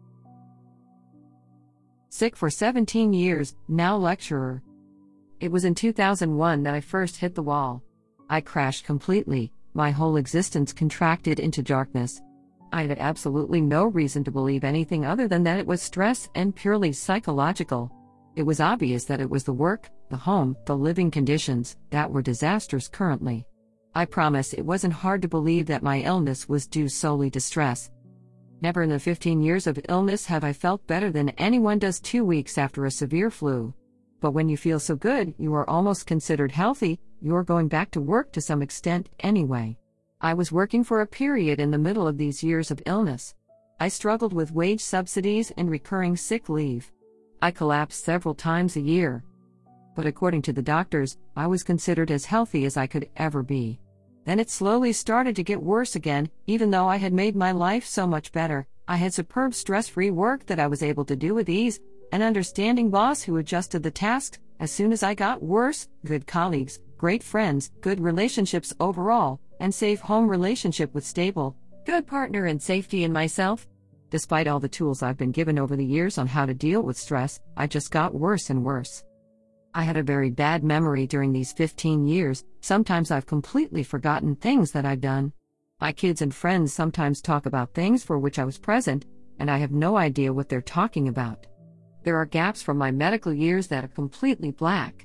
Sick for seventeen years, now lecturer. It was in two thousand one that I first hit the wall. I crashed completely, my whole existence contracted into darkness. I had absolutely no reason to believe anything other than that it was stress and purely psychological. It was obvious that it was the work, the home, the living conditions, that were disastrous currently. I promise it wasn't hard to believe that my illness was due solely to stress. Never in the fifteen years of illness have I felt better than anyone does two weeks after a severe flu. But when you feel so good, you are almost considered healthy. You're going back to work to some extent anyway. I was working for a period in the middle of these years of illness. I struggled with wage subsidies and recurring sick leave. I collapsed several times a year. but according to the doctors, I was considered as healthy as I could ever be. Then it slowly started to get worse again. Even though I had made my life so much better, I had superb stress-free work that I was able to do with ease, an understanding boss who adjusted the tasks as soon as I got worse, good colleagues, great friends, good relationships overall, and safe home relationship with stable, good partner and safety in myself. Despite all the tools I've been given over the years on how to deal with stress, I just got worse and worse. I had a very bad memory during these fifteen years. Sometimes I've completely forgotten things that I've done. My kids and friends sometimes talk about things for which I was present, and I have no idea what they're talking about. There are gaps from my medical years that are completely black.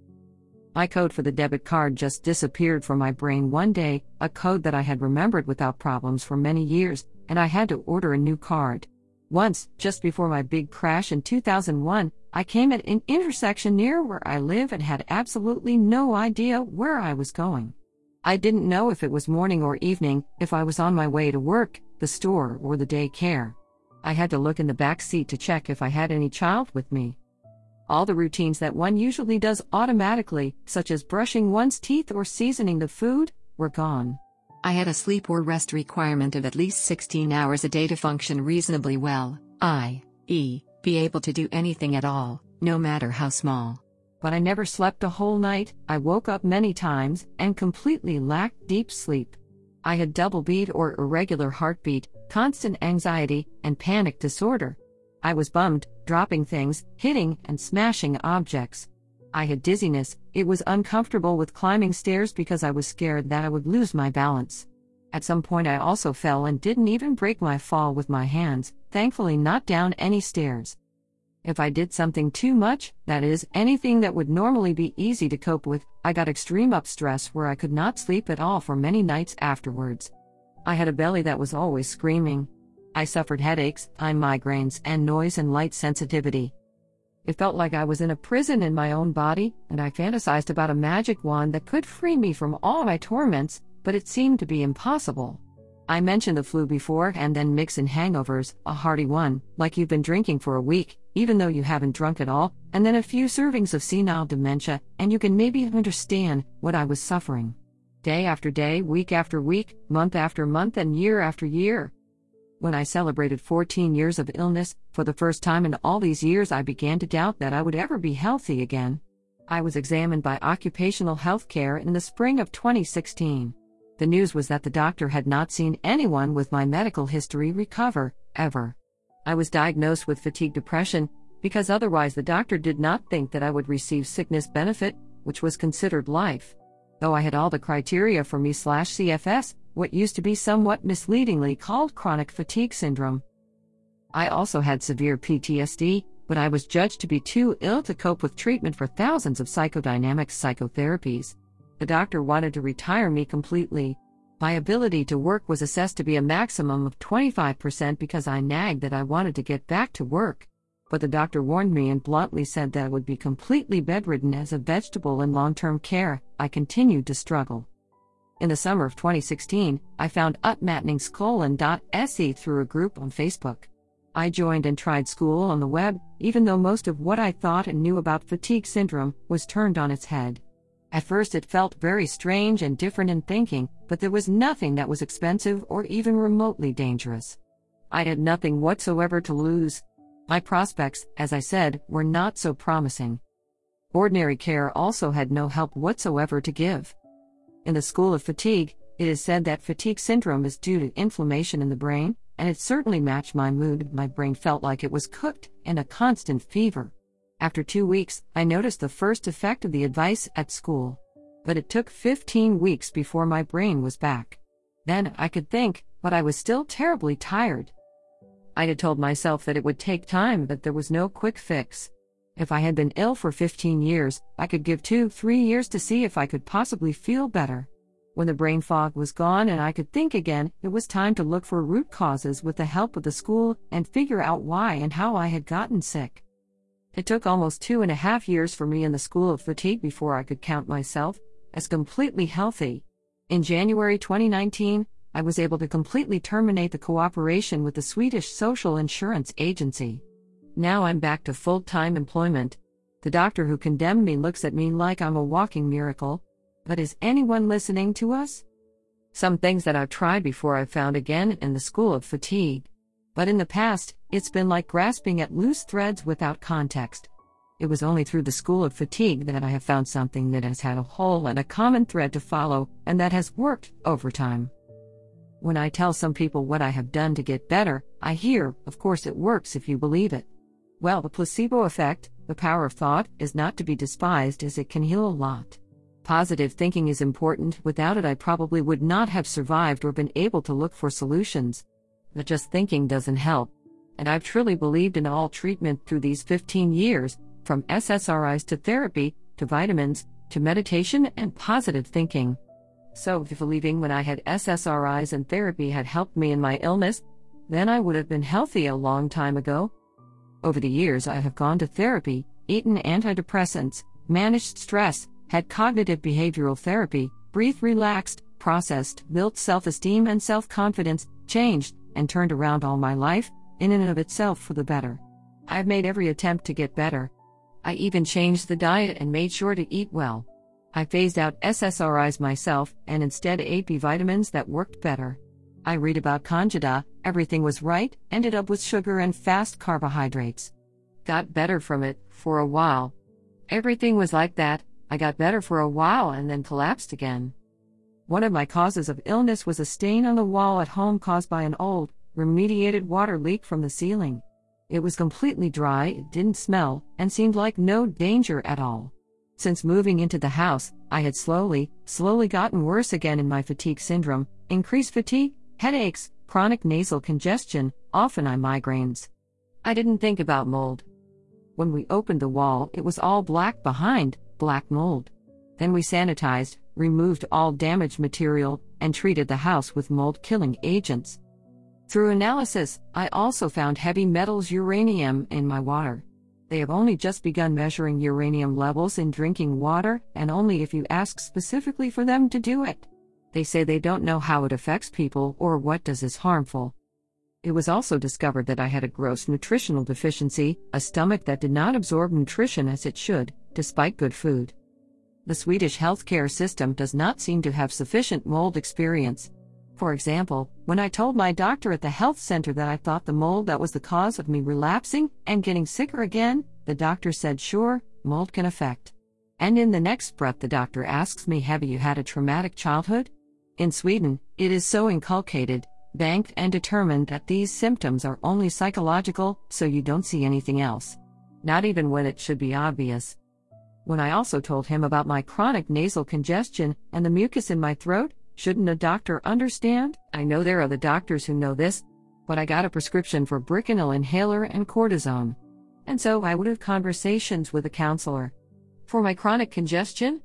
My code for the debit card just disappeared from my brain one day, a code that I had remembered without problems for many years, and I had to order a new card. Once, just before my big crash in two thousand one, I came at an intersection near where I live and had absolutely no idea where I was going. I didn't know if it was morning or evening, if I was on my way to work, the store, or the daycare. I had to look in the back seat to check if I had any child with me. All the routines that one usually does automatically, such as brushing one's teeth or seasoning the food, were gone. I had a sleep or rest requirement of at least sixteen hours a day to function reasonably well, that is, be able to do anything at all, no matter how small. But I never slept a whole night. I woke up many times and completely lacked deep sleep. I had double beat or irregular heartbeat, constant anxiety, and panic disorder. I was bummed, dropping things, hitting and smashing objects. I had dizziness. It was uncomfortable with climbing stairs because I was scared that I would lose my balance. At some point I also fell and didn't even break my fall with my hands, thankfully not down any stairs. If I did something too much, that is, anything that would normally be easy to cope with, I got extreme up stress where I could not sleep at all for many nights afterwards. I had a belly that was always screaming. I suffered headaches, eye migraines, and noise and light sensitivity. It felt like I was in a prison in my own body, and I fantasized about a magic wand that could free me from all my torments, but it seemed to be impossible. I mentioned the flu before, and then mix in hangovers, a hearty one, like you've been drinking for a week, even though you haven't drunk at all, and then a few servings of senile dementia, and you can maybe understand what I was suffering. Day after day, week after week, month after month, and year after year. When I celebrated fourteen years of illness, for the first time in all these years I began to doubt that I would ever be healthy again. I was examined by occupational health care in the spring of twenty sixteen. The news was that the doctor had not seen anyone with my medical history recover, ever. I was diagnosed with fatigue depression, because otherwise the doctor did not think that I would receive sickness benefit, which was considered life. Though I had all the criteria for me slash C F S, what used to be somewhat misleadingly called chronic fatigue syndrome. I also had severe P T S D, but I was judged to be too ill to cope with treatment for thousands of psychodynamic psychotherapies. The doctor wanted to retire me completely. My ability to work was assessed to be a maximum of twenty-five percent because I nagged that I wanted to get back to work. But the doctor warned me and bluntly said that I would be completely bedridden as a vegetable in long-term care. I continued to struggle. In the summer of twenty sixteen, I found utmatningscolon dot S E through a group on Facebook. I joined and tried school on the web, even though most of what I thought and knew about fatigue syndrome was turned on its head. At first it felt very strange and different in thinking, but there was nothing that was expensive or even remotely dangerous. I had nothing whatsoever to lose. My prospects, as I said, were not so promising. Ordinary care also had no help whatsoever to give. In the School of Fatigue, it is said that fatigue syndrome is due to inflammation in the brain, and it certainly matched my mood. My brain felt like it was cooked in a constant fever. After two weeks, I noticed the first effect of the advice at school. But it took fifteen weeks before my brain was back. Then I could think, but I was still terribly tired. I had told myself that it would take time, but there was no quick fix. If I had been ill for fifteen years, I could give two, three years to see if I could possibly feel better. When the brain fog was gone and I could think again, it was time to look for root causes with the help of the school and figure out why and how I had gotten sick. It took almost two and a half years for me in the School of Fatigue before I could count myself as completely healthy. In January twenty nineteen, I was able to completely terminate the cooperation with the Swedish Social Insurance Agency. Now I'm back to full-time employment. The doctor who condemned me looks at me like I'm a walking miracle. But is anyone listening to us? Some things that I've tried before I've found again in the school of fatigue. But in the past, it's been like grasping at loose threads without context. It was only through the school of fatigue that I have found something that has had a whole and a common thread to follow, and that has worked over time. When I tell some people what I have done to get better, I hear, of course it works if you believe it. Well, the placebo effect, the power of thought, is not to be despised as it can heal a lot. Positive thinking is important. Without it, I probably would not have survived or been able to look for solutions. But just thinking doesn't help. And I've truly believed in all treatment through these fifteen years, from S S R Is to therapy, to vitamins, to meditation and positive thinking. So if believing when I had S S R Is and therapy had helped me in my illness, then I would have been healthy a long time ago. Over the years I have gone to therapy, eaten antidepressants, managed stress, had cognitive behavioral therapy, breathed relaxed, processed, built self-esteem and self-confidence, changed, and turned around all my life, in and of itself for the better. I've made every attempt to get better. I even changed the diet and made sure to eat well. I phased out S S R Is myself and instead ate B vitamins that worked better. I read about Conjida, everything was right, ended up with sugar and fast carbohydrates. Got better from it, for a while. Everything was like that. I got better for a while and then collapsed again. One of my causes of illness was a stain on the wall at home caused by an old, remediated water leak from the ceiling. It was completely dry, it didn't smell, and seemed like no danger at all. Since moving into the house, I had slowly, slowly gotten worse again in my fatigue syndrome, increased fatigue, headaches, chronic nasal congestion, often eye migraines. I didn't think about mold. When we opened the wall, it was all black behind, black mold. Then we sanitized, removed all damaged material, and treated the house with mold-killing agents. Through analysis, I also found heavy metals uranium in my water. They have only just begun measuring uranium levels in drinking water, and only if you ask specifically for them to do it. They say they don't know how it affects people or what does is harmful. It was also discovered that I had a gross nutritional deficiency, a stomach that did not absorb nutrition as it should, despite good food. The Swedish healthcare system does not seem to have sufficient mold experience. For example, when I told my doctor at the health center that I thought the mold that was the cause of me relapsing and getting sicker again, the doctor said sure, mold can affect. And in the next breath the doctor asks me, have you had a traumatic childhood? In Sweden, it is so inculcated, banked and determined that these symptoms are only psychological, so you don't see anything else. Not even when it should be obvious. When I also told him about my chronic nasal congestion and the mucus in my throat, shouldn't a doctor understand? I know there are the doctors who know this, but I got a prescription for Bricanyl inhaler and cortisone. And so I would have conversations with a counselor. For my chronic congestion,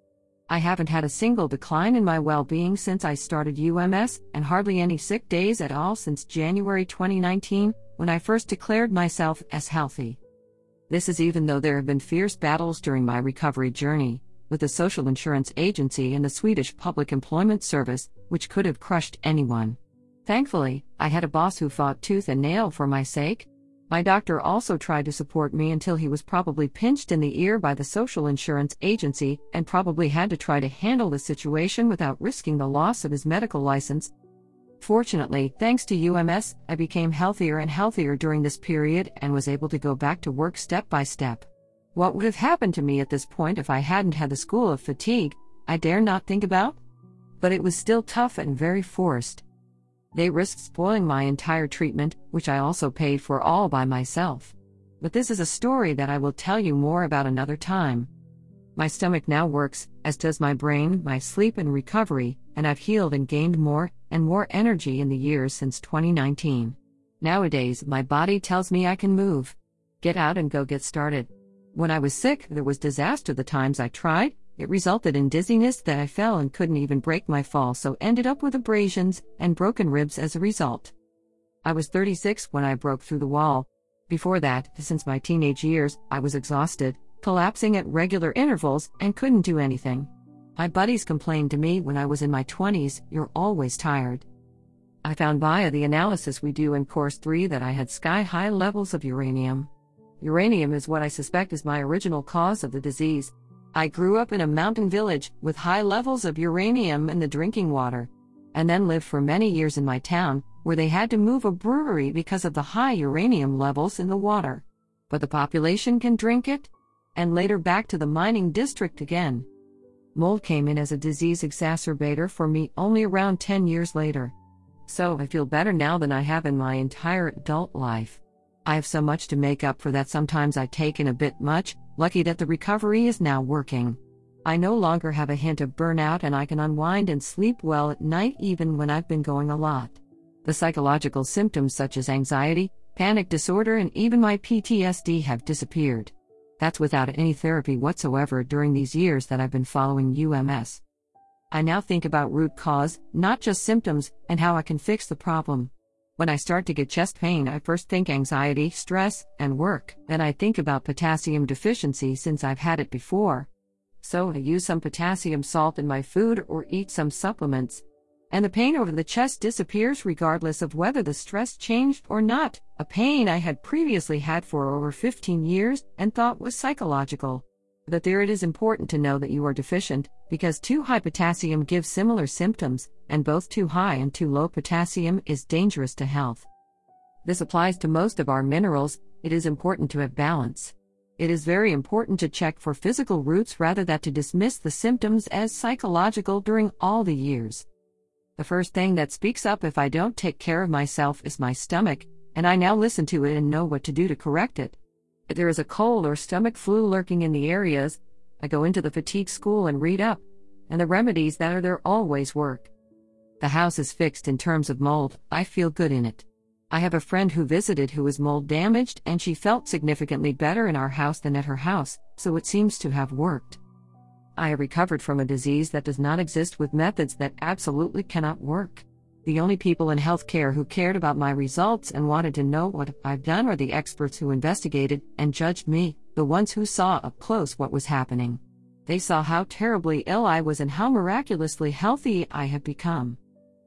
I haven't had a single decline in my well-being since I started U M S, and hardly any sick days at all since January twenty nineteen, when I first declared myself as healthy. This is even though there have been fierce battles during my recovery journey, with the Social Insurance Agency and the Swedish Public Employment Service, which could have crushed anyone. Thankfully, I had a boss who fought tooth and nail for my sake. My doctor also tried to support me until he was probably pinched in the ear by the Social Insurance Agency and probably had to try to handle the situation without risking the loss of his medical license. Fortunately, thanks to U M S, I became healthier and healthier during this period and was able to go back to work step by step. What would have happened to me at this point if I hadn't had the school of fatigue, I dare not think about? But it was still tough and very forced. They risked spoiling my entire treatment, which I also paid for all by myself. But this is a story that I will tell you more about another time. My stomach now works, as does my brain, my sleep and recovery, and I've healed and gained more and more energy in the years since twenty nineteen. Nowadays, my body tells me I can move. Get out and go get started. When I was sick, there was disaster the times I tried. It resulted in dizziness that I fell and couldn't even break my fall, so ended up with abrasions and broken ribs as a result. I was thirty-six when I broke through the wall. Before that, since my teenage years, I was exhausted, collapsing at regular intervals, and couldn't do anything. My buddies complained to me when I was in my twenties, "You're always tired." I found via the analysis we do in course three that I had sky-high levels of uranium. Uranium is what I suspect is my original cause of the disease. I grew up in a mountain village with high levels of uranium in the drinking water, and then lived for many years in my town, where they had to move a brewery because of the high uranium levels in the water. But the population can drink it? And later back to the mining district again. Mold came in as a disease exacerbator for me only around ten years later. So I feel better now than I have in my entire adult life. I have so much to make up for that. Sometimes I take in a bit much, lucky that the recovery is now working. I no longer have a hint of burnout and I can unwind and sleep well at night even when I've been going a lot. The psychological symptoms such as anxiety, panic disorder and even my P T S D have disappeared. That's without any therapy whatsoever during these years that I've been following U M S. I now think about root cause, not just symptoms, and how I can fix the problem. When I start to get chest pain, I first think anxiety, stress, and work. Then I think about potassium deficiency since I've had it before. So I use some potassium salt in my food or eat some supplements. And the pain over the chest disappears regardless of whether the stress changed or not, a pain I had previously had for over fifteen years and thought was psychological. But there it is important to know that you are deficient, because too high potassium gives similar symptoms, and both too high and too low potassium is dangerous to health. This applies to most of our minerals. It is important to have balance. It is very important to check for physical roots rather than to dismiss the symptoms as psychological during all the years. The first thing that speaks up if I don't take care of myself is my stomach, and I now listen to it and know what to do to correct it. If there is a cold or stomach flu lurking in the areas, I go into the fatigue school and read up, and the remedies that are there always work. The house is fixed in terms of mold. I feel good in it. I have a friend who visited who was mold damaged and she felt significantly better in our house than at her house, so it seems to have worked. I have recovered from a disease that does not exist with methods that absolutely cannot work. The only people in healthcare who cared about my results and wanted to know what I've done are the experts who investigated and judged me, the ones who saw up close what was happening. They saw how terribly ill I was and how miraculously healthy I have become.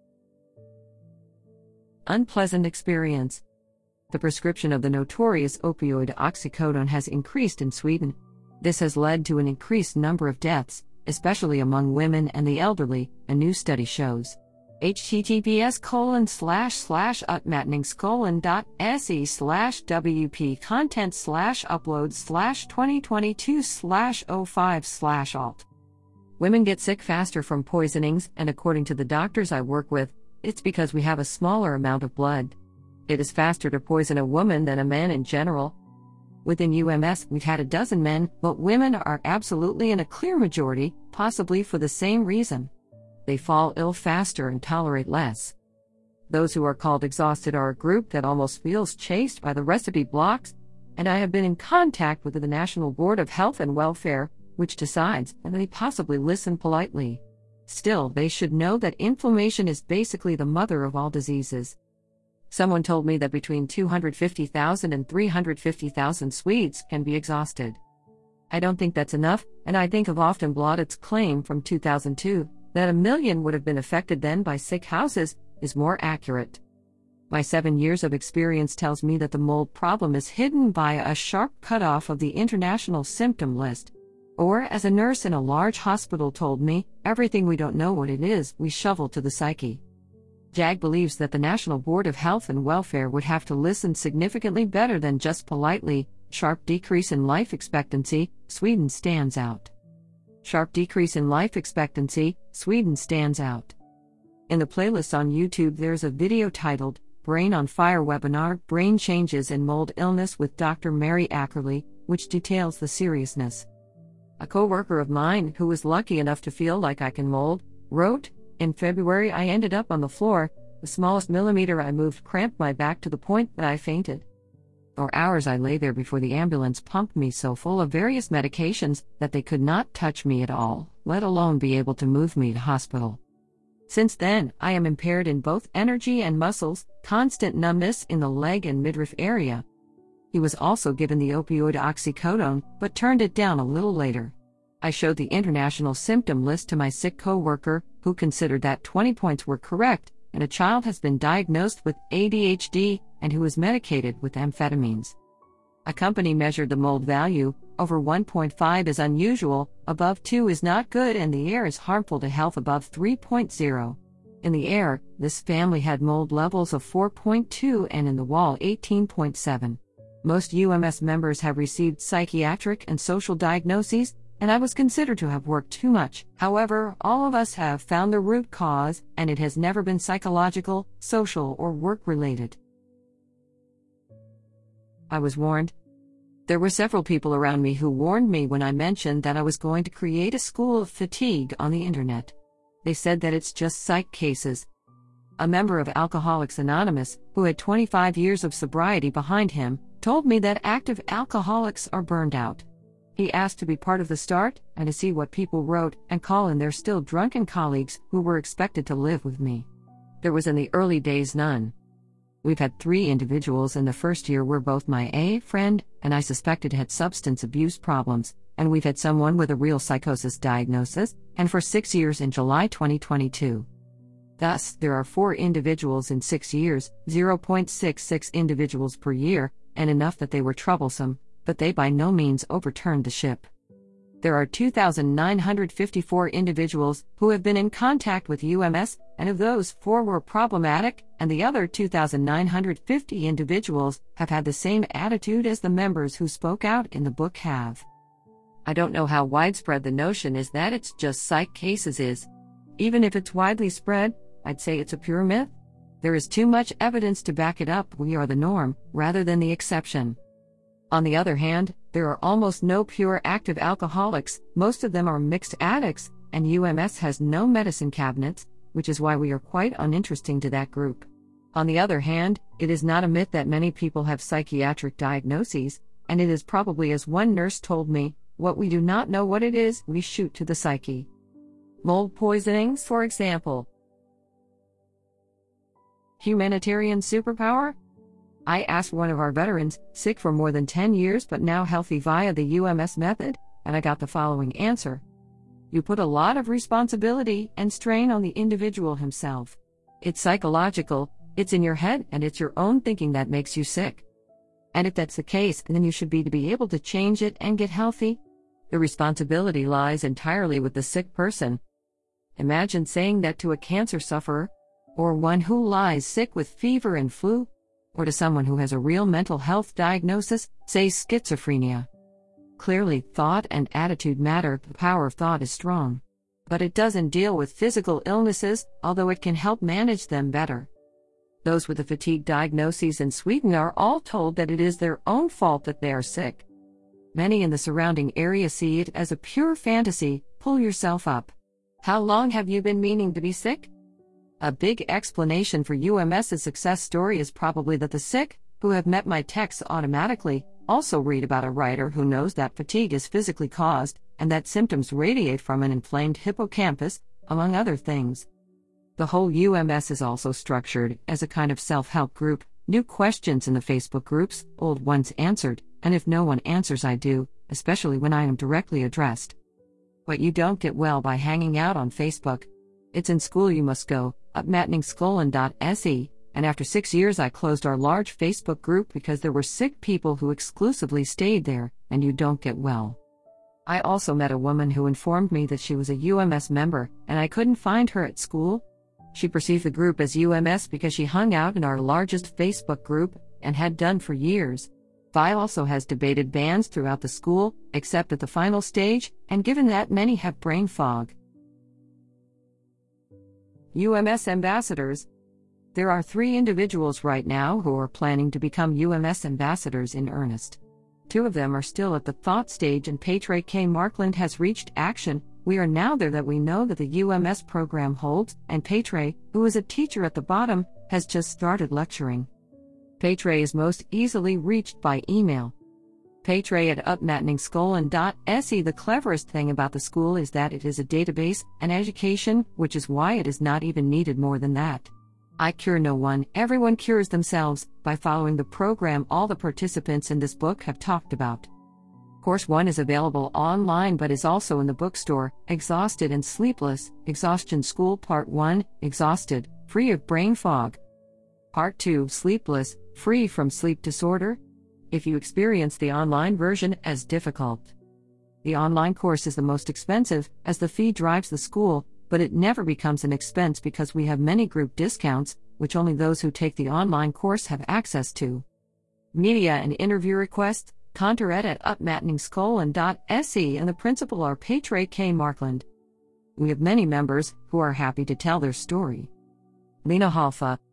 Unpleasant experience. The prescription of the notorious opioid oxycodone has increased in Sweden. This has led to an increased number of deaths, especially among women and the elderly, a new study shows. https colon slash slash utmattningskolon dot se slash wp content slash upload slash twenty twenty-two slash oh five slash alt. Women get sick faster from poisonings, and according to the doctors I work with, it's because we have a smaller amount of blood. It is faster to poison a woman than a man in general. Within U M S, we've had a dozen men, but women are absolutely in a clear majority, possibly for the same reason. They fall ill faster and tolerate less. Those who are called exhausted are a group that almost feels chased by the recipe blocks, and I have been in contact with the National Board of Health and Welfare, which decides, and they possibly listen politely. Still, they should know that inflammation is basically the mother of all diseases. Someone told me that between two hundred fifty thousand and three hundred fifty thousand Swedes can be exhausted. I don't think that's enough, and I think of Aftonbladet's claim from two thousand two, that a million would have been affected then by sick houses, is more accurate. My seven years of experience tells me that the mold problem is hidden by a sharp cutoff of the international symptom list. Or, as a nurse in a large hospital told me, everything we don't know what it is, we shovel to the psyche. J A G believes that the National Board of Health and Welfare would have to listen significantly better than just politely. Sharp decrease in life expectancy, Sweden stands out. Sharp decrease in life expectancy, Sweden stands out. In the playlist on YouTube there's a video titled, Brain on Fire Webinar, Brain Changes in Mold Illness with Doctor Mary Ackerley, which details the seriousness. A co-worker of mine, who was lucky enough to feel like I can mold, wrote, in February I ended up on the floor, the smallest millimeter I moved cramped my back to the point that I fainted. For hours I lay there before the ambulance pumped me so full of various medications that they could not touch me at all, let alone be able to move me to hospital. Since then, I am impaired in both energy and muscles, constant numbness in the leg and midriff area. He was also given the opioid oxycodone, but turned it down a little later. I showed the international symptom list to my sick co-worker, who considered that twenty points were correct, and a child has been diagnosed with A D H D, and who is medicated with amphetamines. A company measured the mold value. Over one point five is unusual, above two is not good, and the air is harmful to health above three point zero. In the air, this family had mold levels of four point two and in the wall eighteen point seven. Most U M S members have received psychiatric and social diagnoses, and I was considered to have worked too much. However, all of us have found the root cause, and it has never been psychological, social, or work-related. I was warned. There were several people around me who warned me when I mentioned that I was going to create a school of fatigue on the internet. They said that it's just psych cases. A member of Alcoholics Anonymous, who had twenty-five years of sobriety behind him, told me that active alcoholics are burned out. He asked to be part of the start and to see what people wrote and call in their still drunken colleagues who were expected to live with me. There was in the early days none. We've had three individuals in the first year were both my A friend and I suspected had substance abuse problems, and we've had someone with a real psychosis diagnosis, and for six years in July twenty twenty-two. Thus, there are four individuals in six years, zero point six six individuals per year, and enough that they were troublesome, but they by no means overturned the ship. There are two thousand nine hundred fifty-four individuals who have been in contact with U M S, and of those, four were problematic, and the other two thousand nine hundred fifty individuals have had the same attitude as the members who spoke out in the book have. I don't know how widespread the notion is that it's just psych cases is. Even if it's widely spread, I'd say it's a pure myth. There is too much evidence to back it up. We are the norm, rather than the exception. On the other hand, there are almost no pure active alcoholics, most of them are mixed addicts, and U M S has no medicine cabinets, which is why we are quite uninteresting to that group. On the other hand, it is not a myth that many people have psychiatric diagnoses, and it is probably, as one nurse told me, what we do not know what it is, we shoot to the psyche. Mold poisonings, for example. Humanitarian superpower? I asked one of our veterans, sick for more than ten years but now healthy via the U M S method, and I got the following answer. You put a lot of responsibility and strain on the individual himself. It's psychological, it's in your head, and it's your own thinking that makes you sick. And if that's the case, then you should be to be able to change it and get healthy. The responsibility lies entirely with the sick person. Imagine saying that to a cancer sufferer, or one who lies sick with fever and flu, or to someone who has a real mental health diagnosis, say schizophrenia. Clearly, thought and attitude matter. The power of thought is strong. But it doesn't deal with physical illnesses, although it can help manage them better. Those with a fatigue diagnosis in Sweden are all told that it is their own fault that they are sick. Many in the surrounding area see it as a pure fantasy. Pull yourself up. How long have you been meaning to be sick? A big explanation for U M S's success story is probably that the sick, who have met my texts automatically, also read about a writer who knows that fatigue is physically caused, and that symptoms radiate from an inflamed hippocampus, among other things. The whole U M S is also structured as a kind of self-help group, new questions in the Facebook groups, old ones answered, and if no one answers I do, especially when I am directly addressed. But you don't get well by hanging out on Facebook. It's in school you must go, uppmätningsskolan dot se, and after six years I closed our large Facebook group because there were sick people who exclusively stayed there, and you don't get well. I also met a woman who informed me that she was a U M S member, and I couldn't find her at school. She perceived the group as U M S because she hung out in our largest Facebook group, and had done for years. Vi also has debated bans throughout the school, except at the final stage, and given that many have brain fog. U M S ambassadors. There are three individuals right now who are planning to become U M S ambassadors in earnest. Two of them are still at the thought stage, and Petre K. Markland has reached action. We are now there that we know that the U M S program holds, and Petre, who is a teacher at the bottom, has just started lecturing. Petre is most easily reached by email. Petre at uppmätningsskolan dot se. The cleverest thing about the school is that it is a database, an education, which is why it is not even needed more than that. I cure no one, everyone cures themselves, by following the program all the participants in this book have talked about. Course one is available online but is also in the bookstore. Exhausted and Sleepless, Exhaustion School Part one, Exhausted, Free of Brain Fog. Part two, Sleepless, Free from Sleep Disorder. if you experience the online version as difficult. The online course is the most expensive, as the fee drives the school, but it never becomes an expense because we have many group discounts, which only those who take the online course have access to. Media and interview requests, contact at upmatningscolon dot s e and the principal are Petre K. Markland. We have many members who are happy to tell their story. Lena Halfa,